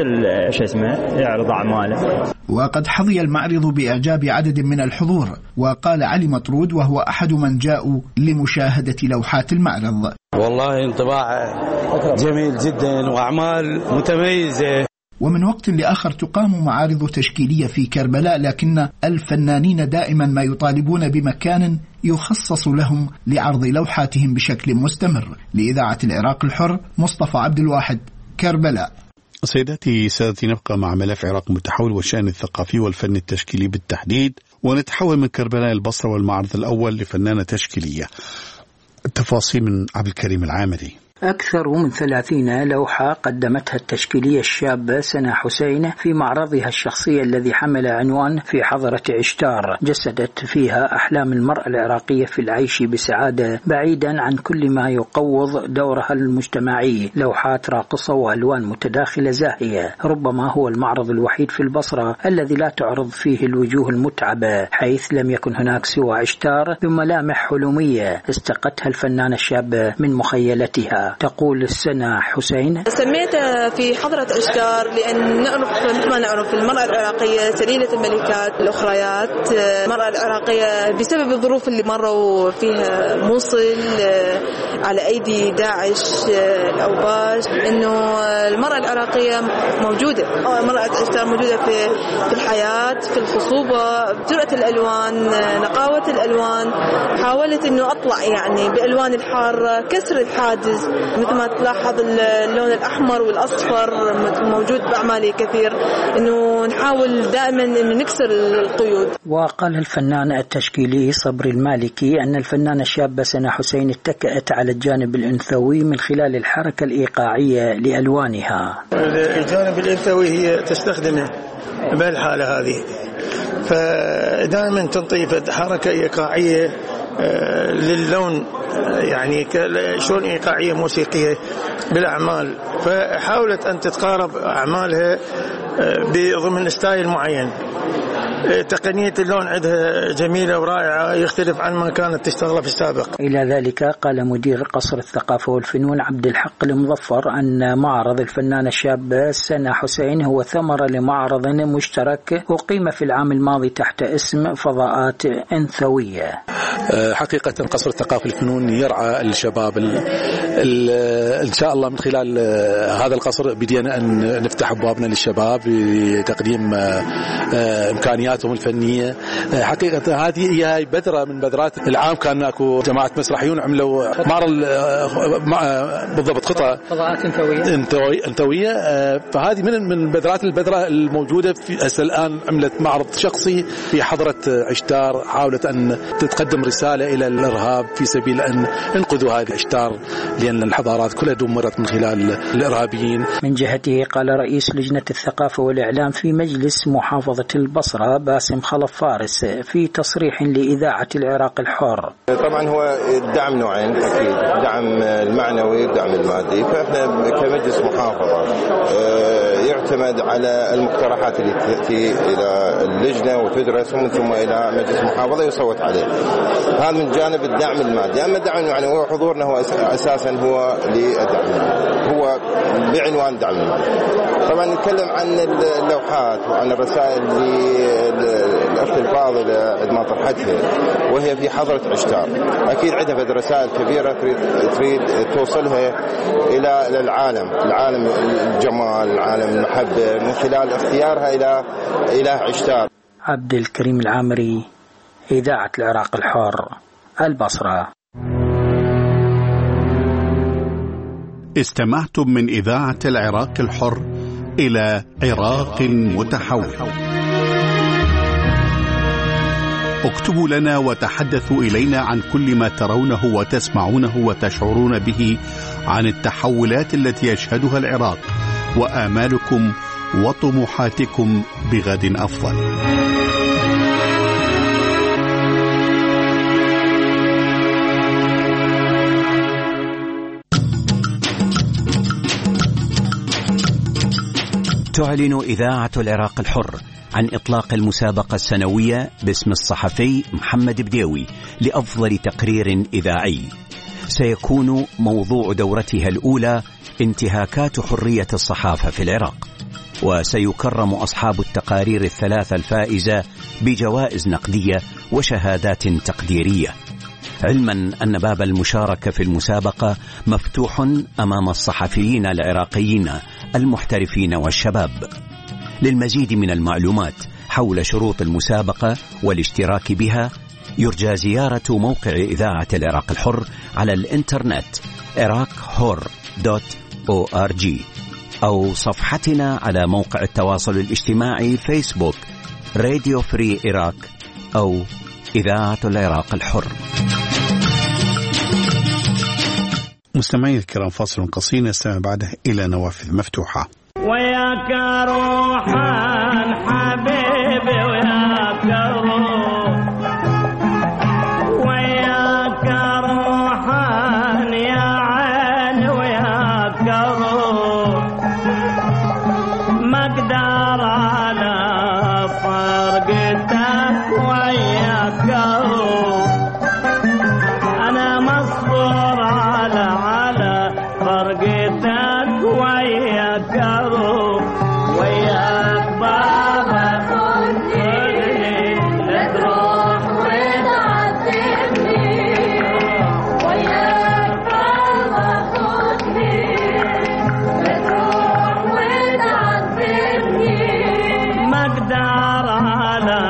يعرض أعماله. وقد حظي المعرض بإعجاب عدد من الحضور. وقال علي مطرود وهو أحد من جاءوا لمشاهدة لوحات المعرض: والله انطباع جميل جدا وأعمال متميزة. ومن وقت لآخر تقام معارض تشكيلية في كربلاء، لكن الفنانين دائما ما يطالبون بمكان يخصص لهم لعرض لوحاتهم بشكل مستمر. لإذاعة العراق الحر، مصطفى عبد الواحد، كربلاء. سيداتي سادتي، نبقى مع ملف عراق متحول والشأن الثقافي والفن التشكيلي بالتحديد، ونتحول من كربلاء البصرة والمعرض الأول لفنانة تشكيلية. التفاصيل من عبد الكريم العامري. أكثر من 30 لوحة قدمتها التشكيلية الشابة سنة حسين في معرضها الشخصي الذي حمل عنوان في حضرة عشتار، جسدت فيها أحلام المرأة العراقية في العيش بسعادة بعيدا عن كل ما يقوض دورها المجتمعي. لوحات راقصة وألوان متداخلة زاهية، ربما هو المعرض الوحيد في البصرة الذي لا تعرض فيه الوجوه المتعبة، حيث لم يكن هناك سوى عشتار بملامح حلمية استقتها الفنانة الشابة من مخيلتها. تقول السنة حسين: سميتها في حضرة عشتار لأن مثل ما نعرف المرأة العراقية سليلة الملكات الأخريات. المرأة العراقية بسبب الظروف اللي مروا فيها موصل على أيدي داعش الأوباش، إنه المرأة العراقية موجودة، مرأة عشتار موجودة في الحياة، في الخصوبة، جرأة الألوان، نقاوة الألوان. حاولت إنه أطلع يعني بألوان الحارة، كسر الحاجز، مثل ما تلاحظ اللون الأحمر والأصفر موجود بأعمالي كثير، إنه نحاول دائما إنه نكسر القيود. وقال الفنان التشكيلي صبري المالكي أن الفنانة الشابة سنة حسين اتكأت على الجانب الأنثوي من خلال الحركة الإيقاعية لألوانها. الجانب الأنثوي هي تستخدمه بهالحالة هذه، فدائما تنطي حركة إيقاعية للون، يعني شلون إيقاعية موسيقية بالأعمال، فحاولت أن تتقارب أعمالها بضمن ستايل معين. تقنية اللون عندها جميلة ورائعة، يختلف عن ما كانت تشتغل في السابق. إلى ذلك قال مدير قصر الثقافة والفنون عبد الحق المظفر أن معرض الفنانة الشابة سنة حسين هو ثمرة لمعرض مشترك أقيم في العام الماضي تحت اسم فضاءات أنثوية. حقيقة قصر الثقافة والفنون يرعى الشباب. إن شاء الله من خلال هذا القصر بدينا أن نفتح أبوابنا للشباب بتقديم إمكانياتهم الفنية. حقيقة هذه هي بدرة من بدرات العام. كان أكو جماعة مسرحيون عملوا معرض بالضبط قطعة فضاءات أنثوية، فهذه من بدرات البدرة الموجودة في هسه الآن. عملت معرض شخصي في حضرة عشتار، حاولت أن تتقدم رسالة إلى الإرهاب في سبيل أن ينقذوا هذه عشتار، لأن الحضارات كلها دمرت من خلال الإرهابيين. من جهته قال رئيس لجنة الثقافة والإعلام في مجلس محافظة البصرة باسم خلف فارس في تصريح لإذاعة العراق الحر. طبعا هو الدعم نوعين أكيد، دعم المعنوي والدعم المادي. فإحنا كمجلس محافظة يعتمد على المقترحات اللي تأتي إلى اللجنة وتدرس ومن ثم إلى مجلس محافظة يصوت عليه. هذا من جانب الدعم المادي. أما الدعم المعنوي وحضورنا هو أساسا هو للدعم، هو بعنوان دعم المادي. طبعا نتكلم عن اللوحات وعن الرسائل اللي الأخت الفاضلة ما طرحتها وهي في حضرة عشتار. أكيد عندها رسائل كبيرة تريد توصلها إلى العالم الجمال، العالم المحبة، من خلال اختيارها إلى عشتار. عبد الكريم العامري، إذاعة العراق الحر، البصرة. استمعتم من إذاعة العراق الحر إلى عراق متحول. اكتبوا لنا وتحدثوا إلينا عن كل ما ترونه وتسمعونه وتشعرون به عن التحولات التي يشهدها العراق وآمالكم وطموحاتكم بغد أفضل. تعلن إذاعة العراق الحر عن إطلاق المسابقة السنوية باسم الصحفي محمد بديوي لأفضل تقرير إذاعي. سيكون موضوع دورتها الأولى انتهاكات حرية الصحافة في العراق، وسيكرم أصحاب التقارير الثلاثة الفائزة بجوائز نقدية وشهادات تقديرية، علما أن باب المشاركة في المسابقة مفتوح أمام الصحفيين العراقيين المحترفين والشباب. للمزيد من المعلومات حول شروط المسابقة والاشتراك بها يرجى زيارة موقع إذاعة العراق الحر على الإنترنت iraqhor.org أو صفحتنا على موقع التواصل الاجتماعي فيسبوك راديو فري عراق أو إذاعة العراق الحر. مستمعين الكرام، فاصل قصير نستمع بعده إلى نوافذ مفتوحة. وياك روحان حبيبي وياك روح، وياك روحان يا عين وياك روح، ما اقدر على فرقتك وياك روح، انا مصبور على فرقتك وياك روح، وياك بابا خذني لا تروح وتعذبني، وياك بابا خذني لا تروح وتعذبني، ما اقدر على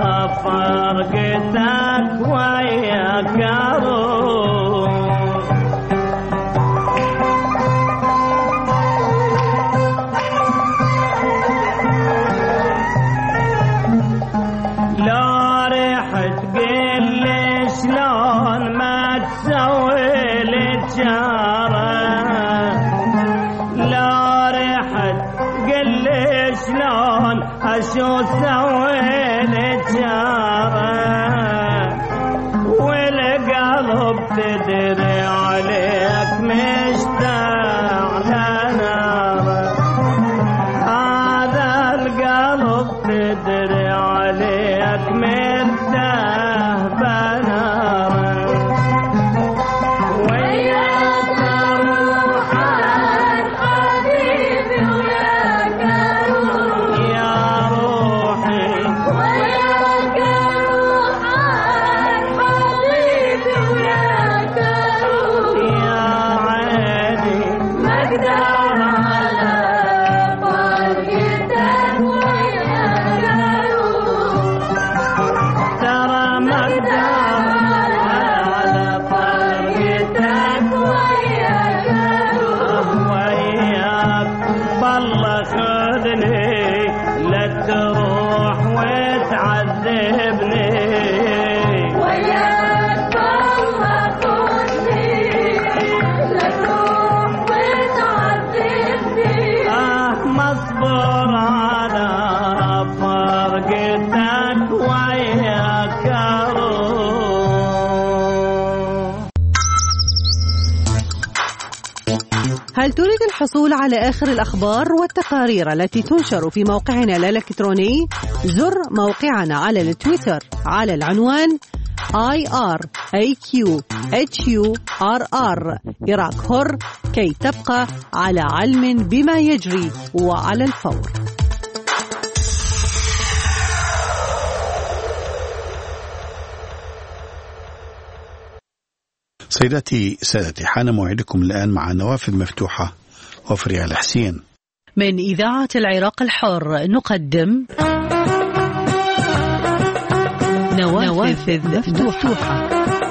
فرقتك وياك روح. شو سويت جارة والقلب تدري عليك مشتاق لناره، هذا القلب تدري عليك مشتاق بناره، وياك روحان حبيبي وياك روح يا روحي، وياك روحان حبيبي وياك روح يا عيني، ما اقدر على فرقتك وياك روح، ترى ما اقدر على فرقتك وياك روح، وياك بالله خذني لا تروح وتعذبني، وياك بالله خذني لا تروح وتعذبني، مصبور على فرقتك تريد الحصول على آخر الأخبار والتقارير التي تنشر في موقعنا الإلكتروني زر موقعنا على التويتر على العنوان IRAQHURR عراق حر كي تبقى على علم بما يجري وعلى الفور. سيداتي سادتي، حان موعدكم الآن مع نوافذ مفتوحة وفريال حسين. من إذاعة العراق الحر نقدم نوافذ مفتوحة.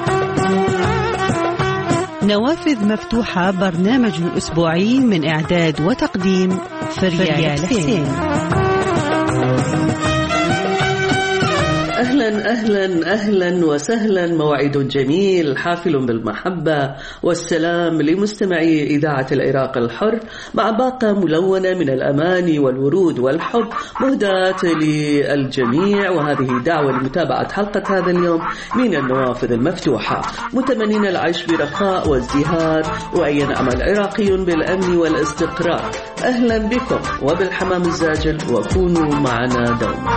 نوافذ مفتوحة برنامج أسبوعي من إعداد وتقديم فريال حسين. أهلا أهلا أهلا وسهلا، موعد جميل حافل بالمحبة والسلام لمستمعي إذاعة العراق الحر، مع باقة ملونة من الأمان والورود والحب مهداة للجميع. وهذه دعوة لمتابعة حلقة هذا اليوم من النوافذ المفتوحة، متمنين العيش برخاء وازدهار وأن ينعم العراقي بالأمن والاستقرار. أهلا بكم وبالحمام الزاجل، وكونوا معنا دوما.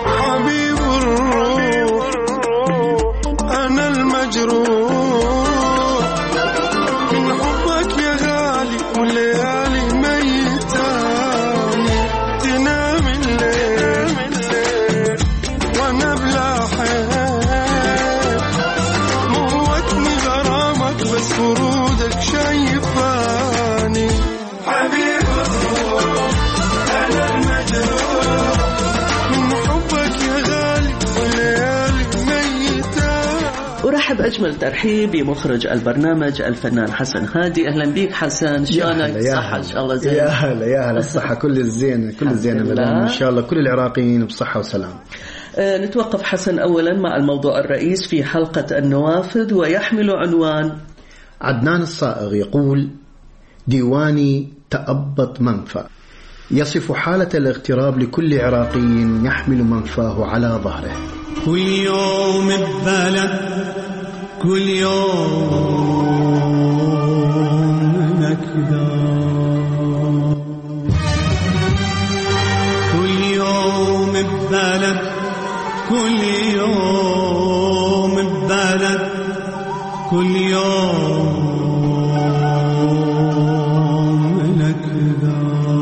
أنا المجروح من حبك يا غالي، والليالي ميتاني تنام الليل وأنا بلا حيل، موتني غرامك بس ورودك شايفاني. حبيب الروح أنا المجروح من حبك يا غالي، والليالي أرحب أجمل ترحيب بمخرج البرنامج الفنان حسن هادي. أهلا بيك حسن، شلونك؟ صحة إن شاء الله زين؟ يا هلا الصحة كل الزين، كل الزين إن شاء الله، كل العراقيين بصحة وسلام. نتوقف حسن أولا مع الموضوع الرئيس في حلقة النوافذ، ويحمل عنوان عدنان الصائغ يقول: ديواني تأبط منفى، يصف حالة الاغتراب لكل عراقي يحمل منفاه على ظهره. كل يوم ببلد، كل يوم نكدة، كل يوم ببلد، كل يوم ببلد، كل يوم نكدة.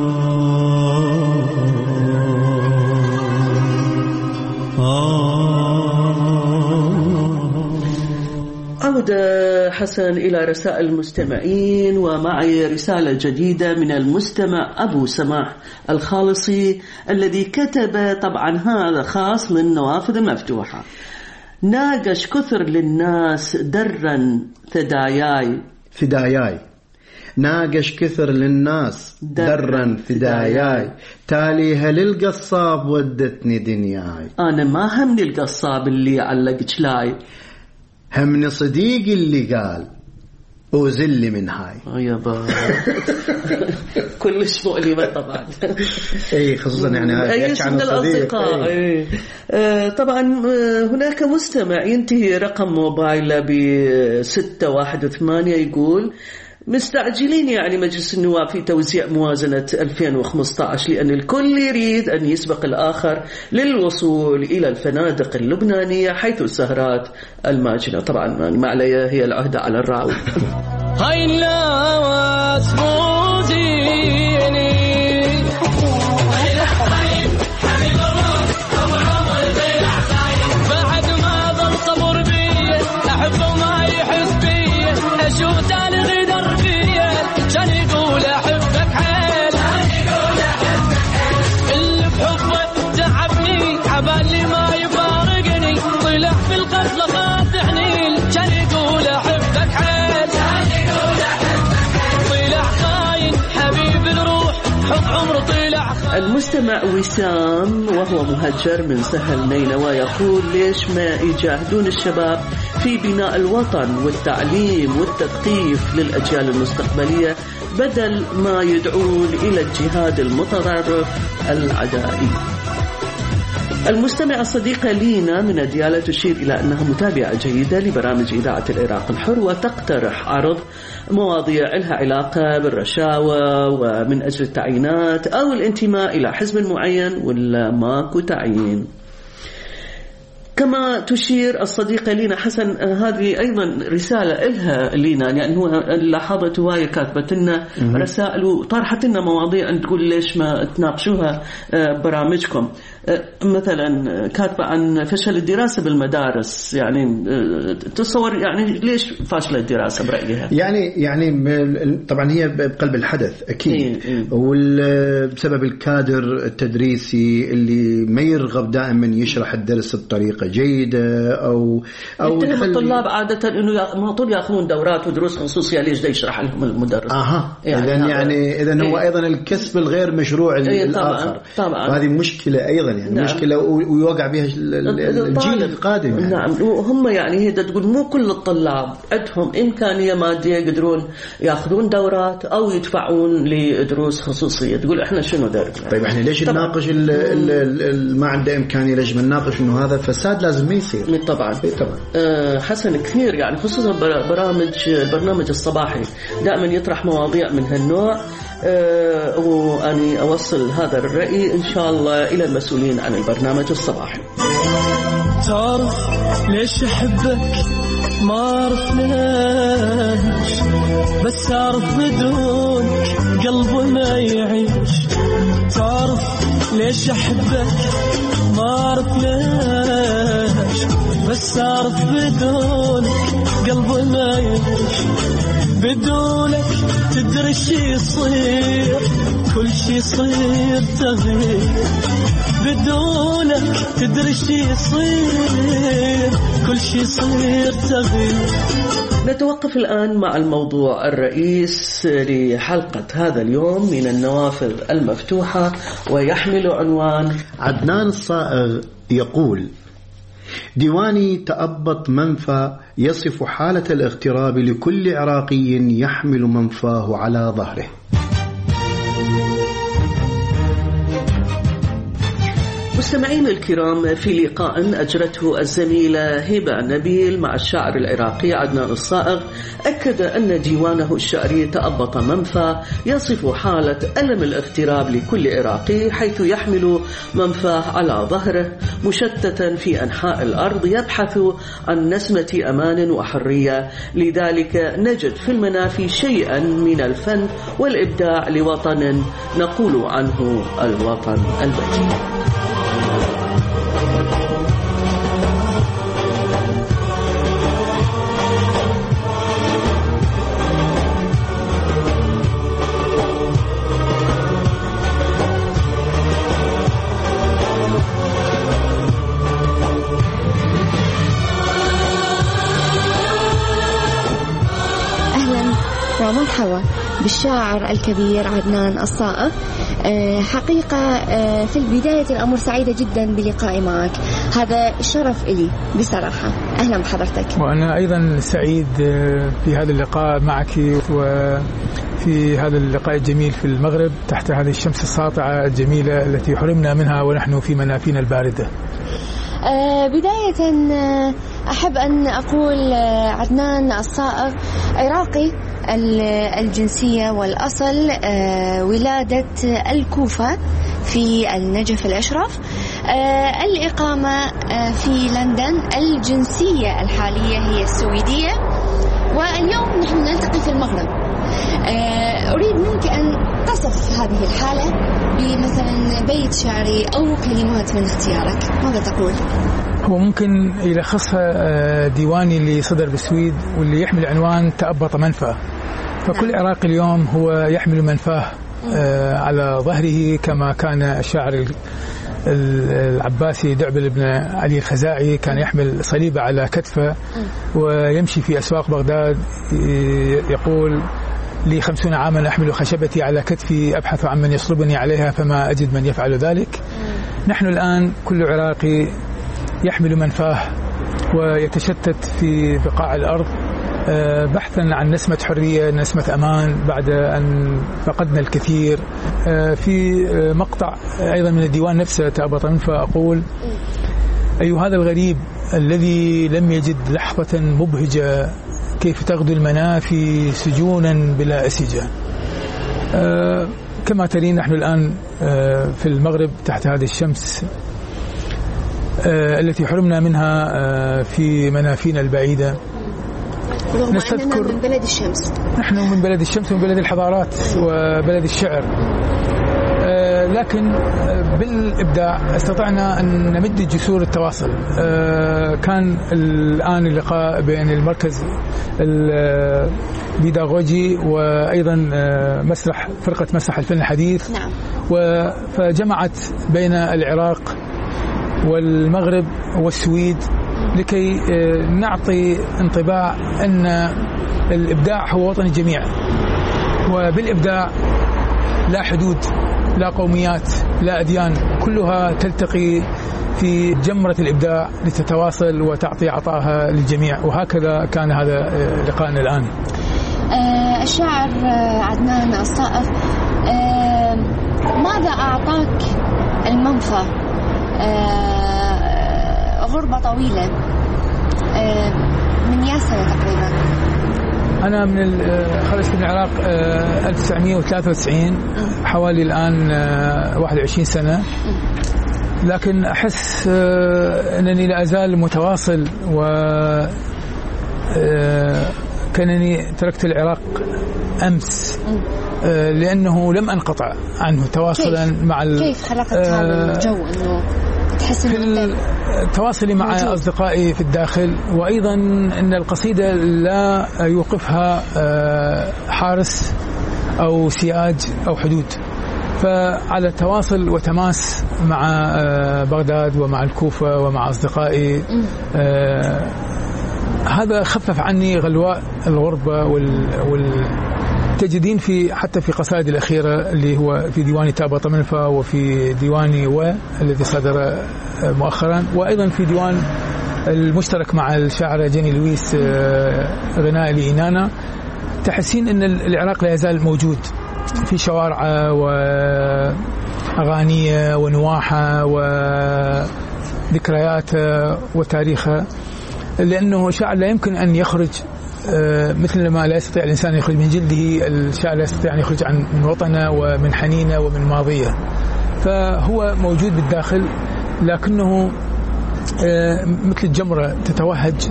حسن إلى رسائل المستمعين، ومعي رسالة جديدة من المستمع أبو سماح الخالصي الذي كتب، طبعا هذا خاص للنوافذ المفتوحة: ناقش كثر للناس درا فداياي، ناقش كثر للناس درا فداياي، تاليها للقصاب ودتني دنياي. أنا ما همني القصاب اللي علق جلاي، همني صديقي اللي قال وزلي من هاي. يا با كلش مؤلمة طبعا. اي خصوصا يعني يحكي عن الأصدقاء. طبعا هناك مستمع ينتهي رقم موبايله ب618 يقول: مستعجلين يعني مجلس النواب في توزيع موازنة 2015 لأن الكل يريد أن يسبق الآخر للوصول إلى الفنادق اللبنانية حيث السهرات الماجنة. طبعا ما عليها هي العهدة على الراوي. هاي الناس موزيني بعد ما ظل صبر بي أحبه وما يحس بي، أشوف تالي غدر فيا كان يقول أحبك حيل، اللي بحبه تعبني عبالي ما يفارقني، طلع في القتل خاطعني كان يقول أحبك حيل، طلع خاين حبيب الروح حب عمره طلع. المستمع وسام وهو مهجر من سهل نينوى يقول: ليش ما يجاهدون الشباب في بناء الوطن والتعليم والتثقيف للأجيال المستقبلية بدل ما يدعون إلى الجهاد المتطرف العدائي. المستمعة الصديقة لينا من الديالة تشير إلى أنها متابعة جيدة لبرامج إذاعة العراق الحر، وتقترح عرض مواضيع لها علاقة بالرشاوى ومن أجل التعيينات أو الانتماء إلى حزب معين ولا ماكو تعيين. كما تشير الصديقة لينا حسن، هذه أيضا رسالة إلها لينا، يعني هو لاحظت هواية كاتبت لنا رسائل وطرحت لنا مواضيع تقول ليش ما تناقشوها برامجكم. مثلا كاتبة عن فشل الدراسة بالمدارس، يعني تصور يعني ليش فاشلة الدراسة برأيها؟ يعني طبعا هي بقلب الحدث أكيد، وبسبب الكادر التدريسي اللي ما يرغب دائما يشرح الدرس بطريقة جيدة أو يتهم الطلاب عادة إنه ما طول يأخذون دورات ودروس خصوصية، ليش ده يشرح لهم المدرس؟ إذن هو أيضا الكسب الغير مشروع الآخر. طبعا هذه مشكلة أيضا، يعني مشكلة ويوقع بها الجيل القادم. نعم، وهم يعني هي تقول مو كل الطلاب عندهم إمكانية مادية يقدرون يأخذون دورات أو يدفعون لدروس خصوصية. تقول إحنا شنو درجنا؟ طيب إحنا ليش نناقش ما عنده إمكانية؟ ليش نناقش إنه هذا فساد لازم ما يصير؟ طبعا. حسن كثير يعني خصوصا البرنامج الصباحي دائما يطرح مواضيع من هالنوع، وأني أوصل هذا الرأي إن شاء الله إلى المسؤولين عن البرنامج الصباحي. تعرف ليش أحبك؟ ما أعرف ليش، بس أعرف بدونك قلبي ما يعيش. تعرف ليش أحبك؟ ما أعرف ليش، بس أعرف بدونك قلبي ما يعيش. بدونك تدري شي يصير، كل شي يصير تغيير. بدونك تدري شي يصير، كل شي يصير تغيير. نتوقف الآن مع الموضوع الرئيس لحلقة هذا اليوم من النوافذ المفتوحة، ويحمل عنوان عدنان الصائغ يقول: ديواني تأبط منفى يصف حالة الاغتراب لكل عراقي يحمل منفاه على ظهره. مستمعين الكرام، في لقاء أجرته الزميلة هبة نبيل مع الشاعر العراقي عدنان الصائغ، أكد أن ديوانه الشعري تأبط منفى يصف حالة ألم الاغتراب لكل عراقي، حيث يحمل منفاه على ظهره مشتتا في أنحاء الأرض يبحث عن نسمة أمان وحرية. لذلك نجد في المنافي شيئا من الفن والإبداع لوطن نقول عنه الوطن البيت. ومرحبا بالشاعر الكبير عدنان الصائغ. حقيقة في البداية الأمر سعيدة جدا بلقائي معك، هذا شرف إلي بصراحة. أهلا بحضرتك. وأنا أيضا سعيد في هذا اللقاء معك وفي هذا اللقاء الجميل في المغرب تحت هذه الشمس الساطعة الجميلة التي حرمنا منها ونحن في منافينا الباردة. بداية أحب أن أقول عدنان الصائغ عراقي الجنسية والأصل، ولادة الكوفة في النجف الأشرف، الإقامة في لندن، الجنسية الحالية هي السويدية، واليوم نحن نلتقي في المغرب. أريد منك أن تصف هذه الحالة بمثلا بيت شعري أو كلمات من اختيارك، ماذا تقول؟ هو ممكن يلخصها ديواني اللي صدر بالسويد واللي يحمل عنوان تأبط منفى. فكل عراقي اليوم هو يحمل منفاه على ظهره، كما كان الشاعر العباسي دعبل بن علي الخزاعي كان يحمل صليبة على كتفه ويمشي في أسواق بغداد يقول: لي 50 عاما أحمل خشبتي على كتفي أبحث عن من يصلبني عليها فما أجد من يفعل ذلك. نحن الآن كل عراقي يحمل منفاه ويتشتت في بقاع الأرض بحثا عن نسمة حرية، نسمة أمان بعد أن فقدنا الكثير. في مقطع أيضا من الديوان نفسه تأبط فأقول: أي هذا الغريب الذي لم يجد لحظة مبهجة، كيف تغدو المنافي سجونا بلا أسجة. كما ترين نحن الآن في المغرب تحت هذه الشمس التي حرمنا منها في منافينا البعيدة. رغم أننا من بلد الشمس، نحن من بلد الشمس ومن بلد الحضارات وبلد الشعر، لكن بالإبداع استطعنا أن نمد جسور التواصل. كان الآن اللقاء بين المركز البيداغوجي وأيضا فرقة مسرح الفن الحديث، نعم. فجمعت بين العراق والمغرب والسويد لكي نعطي انطباع أن الإبداع هو وطن الجميع، وبالإبداع لا حدود، لا قوميات، لا أديان، كلها تلتقي في جمرة الإبداع لتتواصل وتعطي عطاها للجميع. وهكذا كان هذا لقاءنا الآن. الشاعر عدنان الصائغ، ماذا أعطاك المنفى؟ غربة طويلة من ياسر تقريبا. أنا خرجت من العراق 1993، حوالي الآن 21 سنة، لكن أحس أنني لا أزال متواصل، وكأنني تركت العراق أمس، لأنه لم أنقطع عنه تواصلا مع كيف خلقت هذا الجو أنه تحس في تواصلي مع أصدقائي في الداخل، وأيضا أن القصيدة لا يوقفها حارس أو سياج أو حدود، فعلى تواصل وتماس مع بغداد ومع الكوفة ومع أصدقائي. هذا خفف عني غلواء الغربة تجدين حتى في قصائدي الأخيرة اللي هو في ديواني تابا طمنفا، وفي ديواني الذي صدر مؤخرا، وأيضا في ديوان المشترك مع الشاعرة جيني لويس غناء لإنانا، تحسين أن العراق لا يزال موجود في شوارعه وأغانيه ونواحه وذكرياته وتاريخه، لأنه شاعر لا يمكن أن يخرج مثل ما لا يستطيع الإنسان أن يخرج من جلده، الشاعر لا يستطيع أن يخرج من وطنه ومن حنينه ومن ماضيه، فهو موجود بالداخل، لكنه مثل الجمرة تتوهج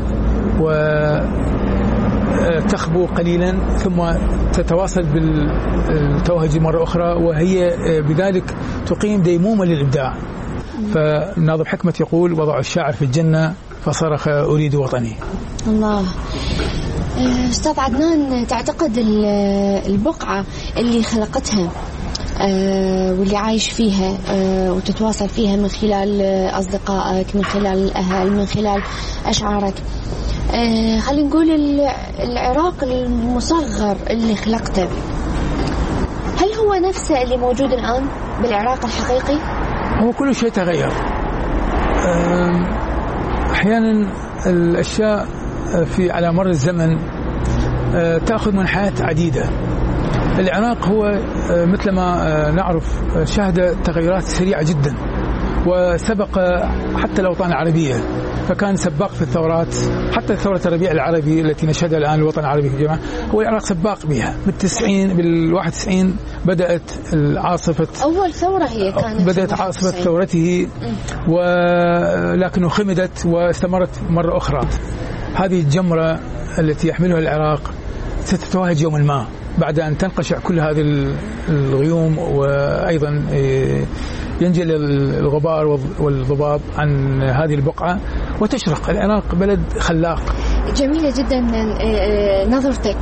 وتخبو قليلا ثم تتواصل بالتوهج مرة أخرى، وهي بذلك تقيم ديمومة للإبداع. فناظم حكمة يقول: وضع الشاعر في الجنة فصرخ أريد وطني. الله. أستاذ عدنان، تعتقد البقعة اللي خلقتها واللي عايش فيها وتتواصل فيها من خلال أصدقائك، من خلال الأهل، من خلال أشعارك، خلينا نقول العراق المصغر اللي خلقته، هل هو نفسه اللي موجود الآن بالعراق الحقيقي؟ هو كل شيء تغير. أحيانا الأشياء على مر الزمن تأخذ منحنيات عديدة. العراق هو مثل ما نعرف شهد تغيرات سريعة جدا، وسبق حتى الأوطان العربية، فكان سباق في الثورات، حتى ثورة الربيع العربي التي نشهدها الآن الوطن العربي في الجماعة، هو العراق سباق بها. بال91 بدأت عاصفة، أول ثورة هي كانت، بدأت عاصفة ثورته، ولكنه خمدت واستمرت مرة أخرى. هذه الجمرة التي يحملها العراق ستتوهج يوما ما بعد أن تنقشع كل هذه الغيوم، وأيضا ينجل الغبار والضباب عن هذه البقعة وتشرق. العراق بلد خلاق. جميلة جدا نظرتك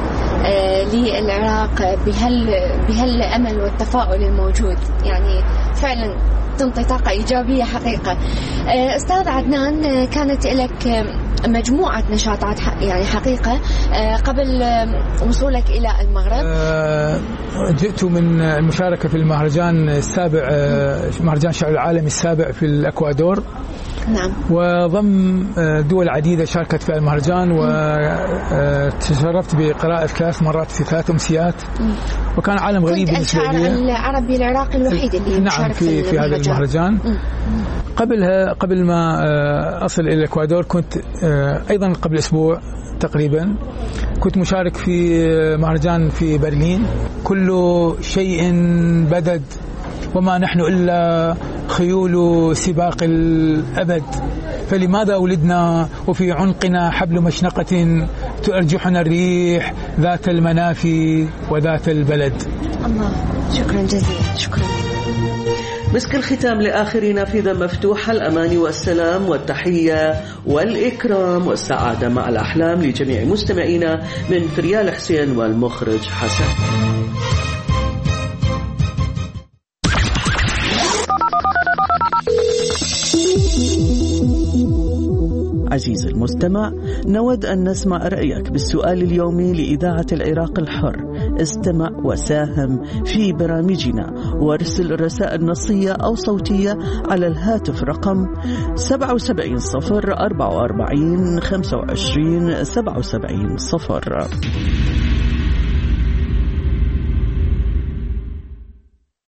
للعراق بهالأمل والتفاؤل الموجود، يعني فعلا تنطي طاقة إيجابية حقيقة. أستاذ عدنان، كانت لك مجموعة نشاطات يعني حقيقة قبل وصولك إلى المغرب. جئت من المشاركة في المهرجان السابع، مهرجان الشعر العالمي السابع في الأكوادور، نعم. وضم دول عديدة شاركت في المهرجان، وتشرفت بقراءة 3 مرات في 3 أمسيات، وكان عالم غريب بالنسبة لي. الشاعر العربي العراقي الوحيد اللي نعم في هذا المهرجان. قبل ما أصل إلى الإكوادور كنت أيضا قبل أسبوع تقريبا كنت مشارك في مهرجان في برلين. كل شيء بدد وما نحن إلا خيول سباق الأبد، فلماذا ولدنا وفي عنقنا حبل مشنقة تؤرجحنا الريح ذات المنافي وذات البلد. الله، شكرا جزيلا. شكرا. مسك الختام لآخر نافذة مفتوحة، الأمان والسلام والتحية والإكرام والسعادة مع الأحلام لجميع مستمعينا من فريال حسين والمخرج حسن. عزيزي المستمع، نود أن نسمع رأيك بالسؤال اليومي لإذاعة العراق الحر. استمع وساهم في برامجنا وارسل رسائل نصية أو صوتية على الهاتف رقم 77 044 25 77 0.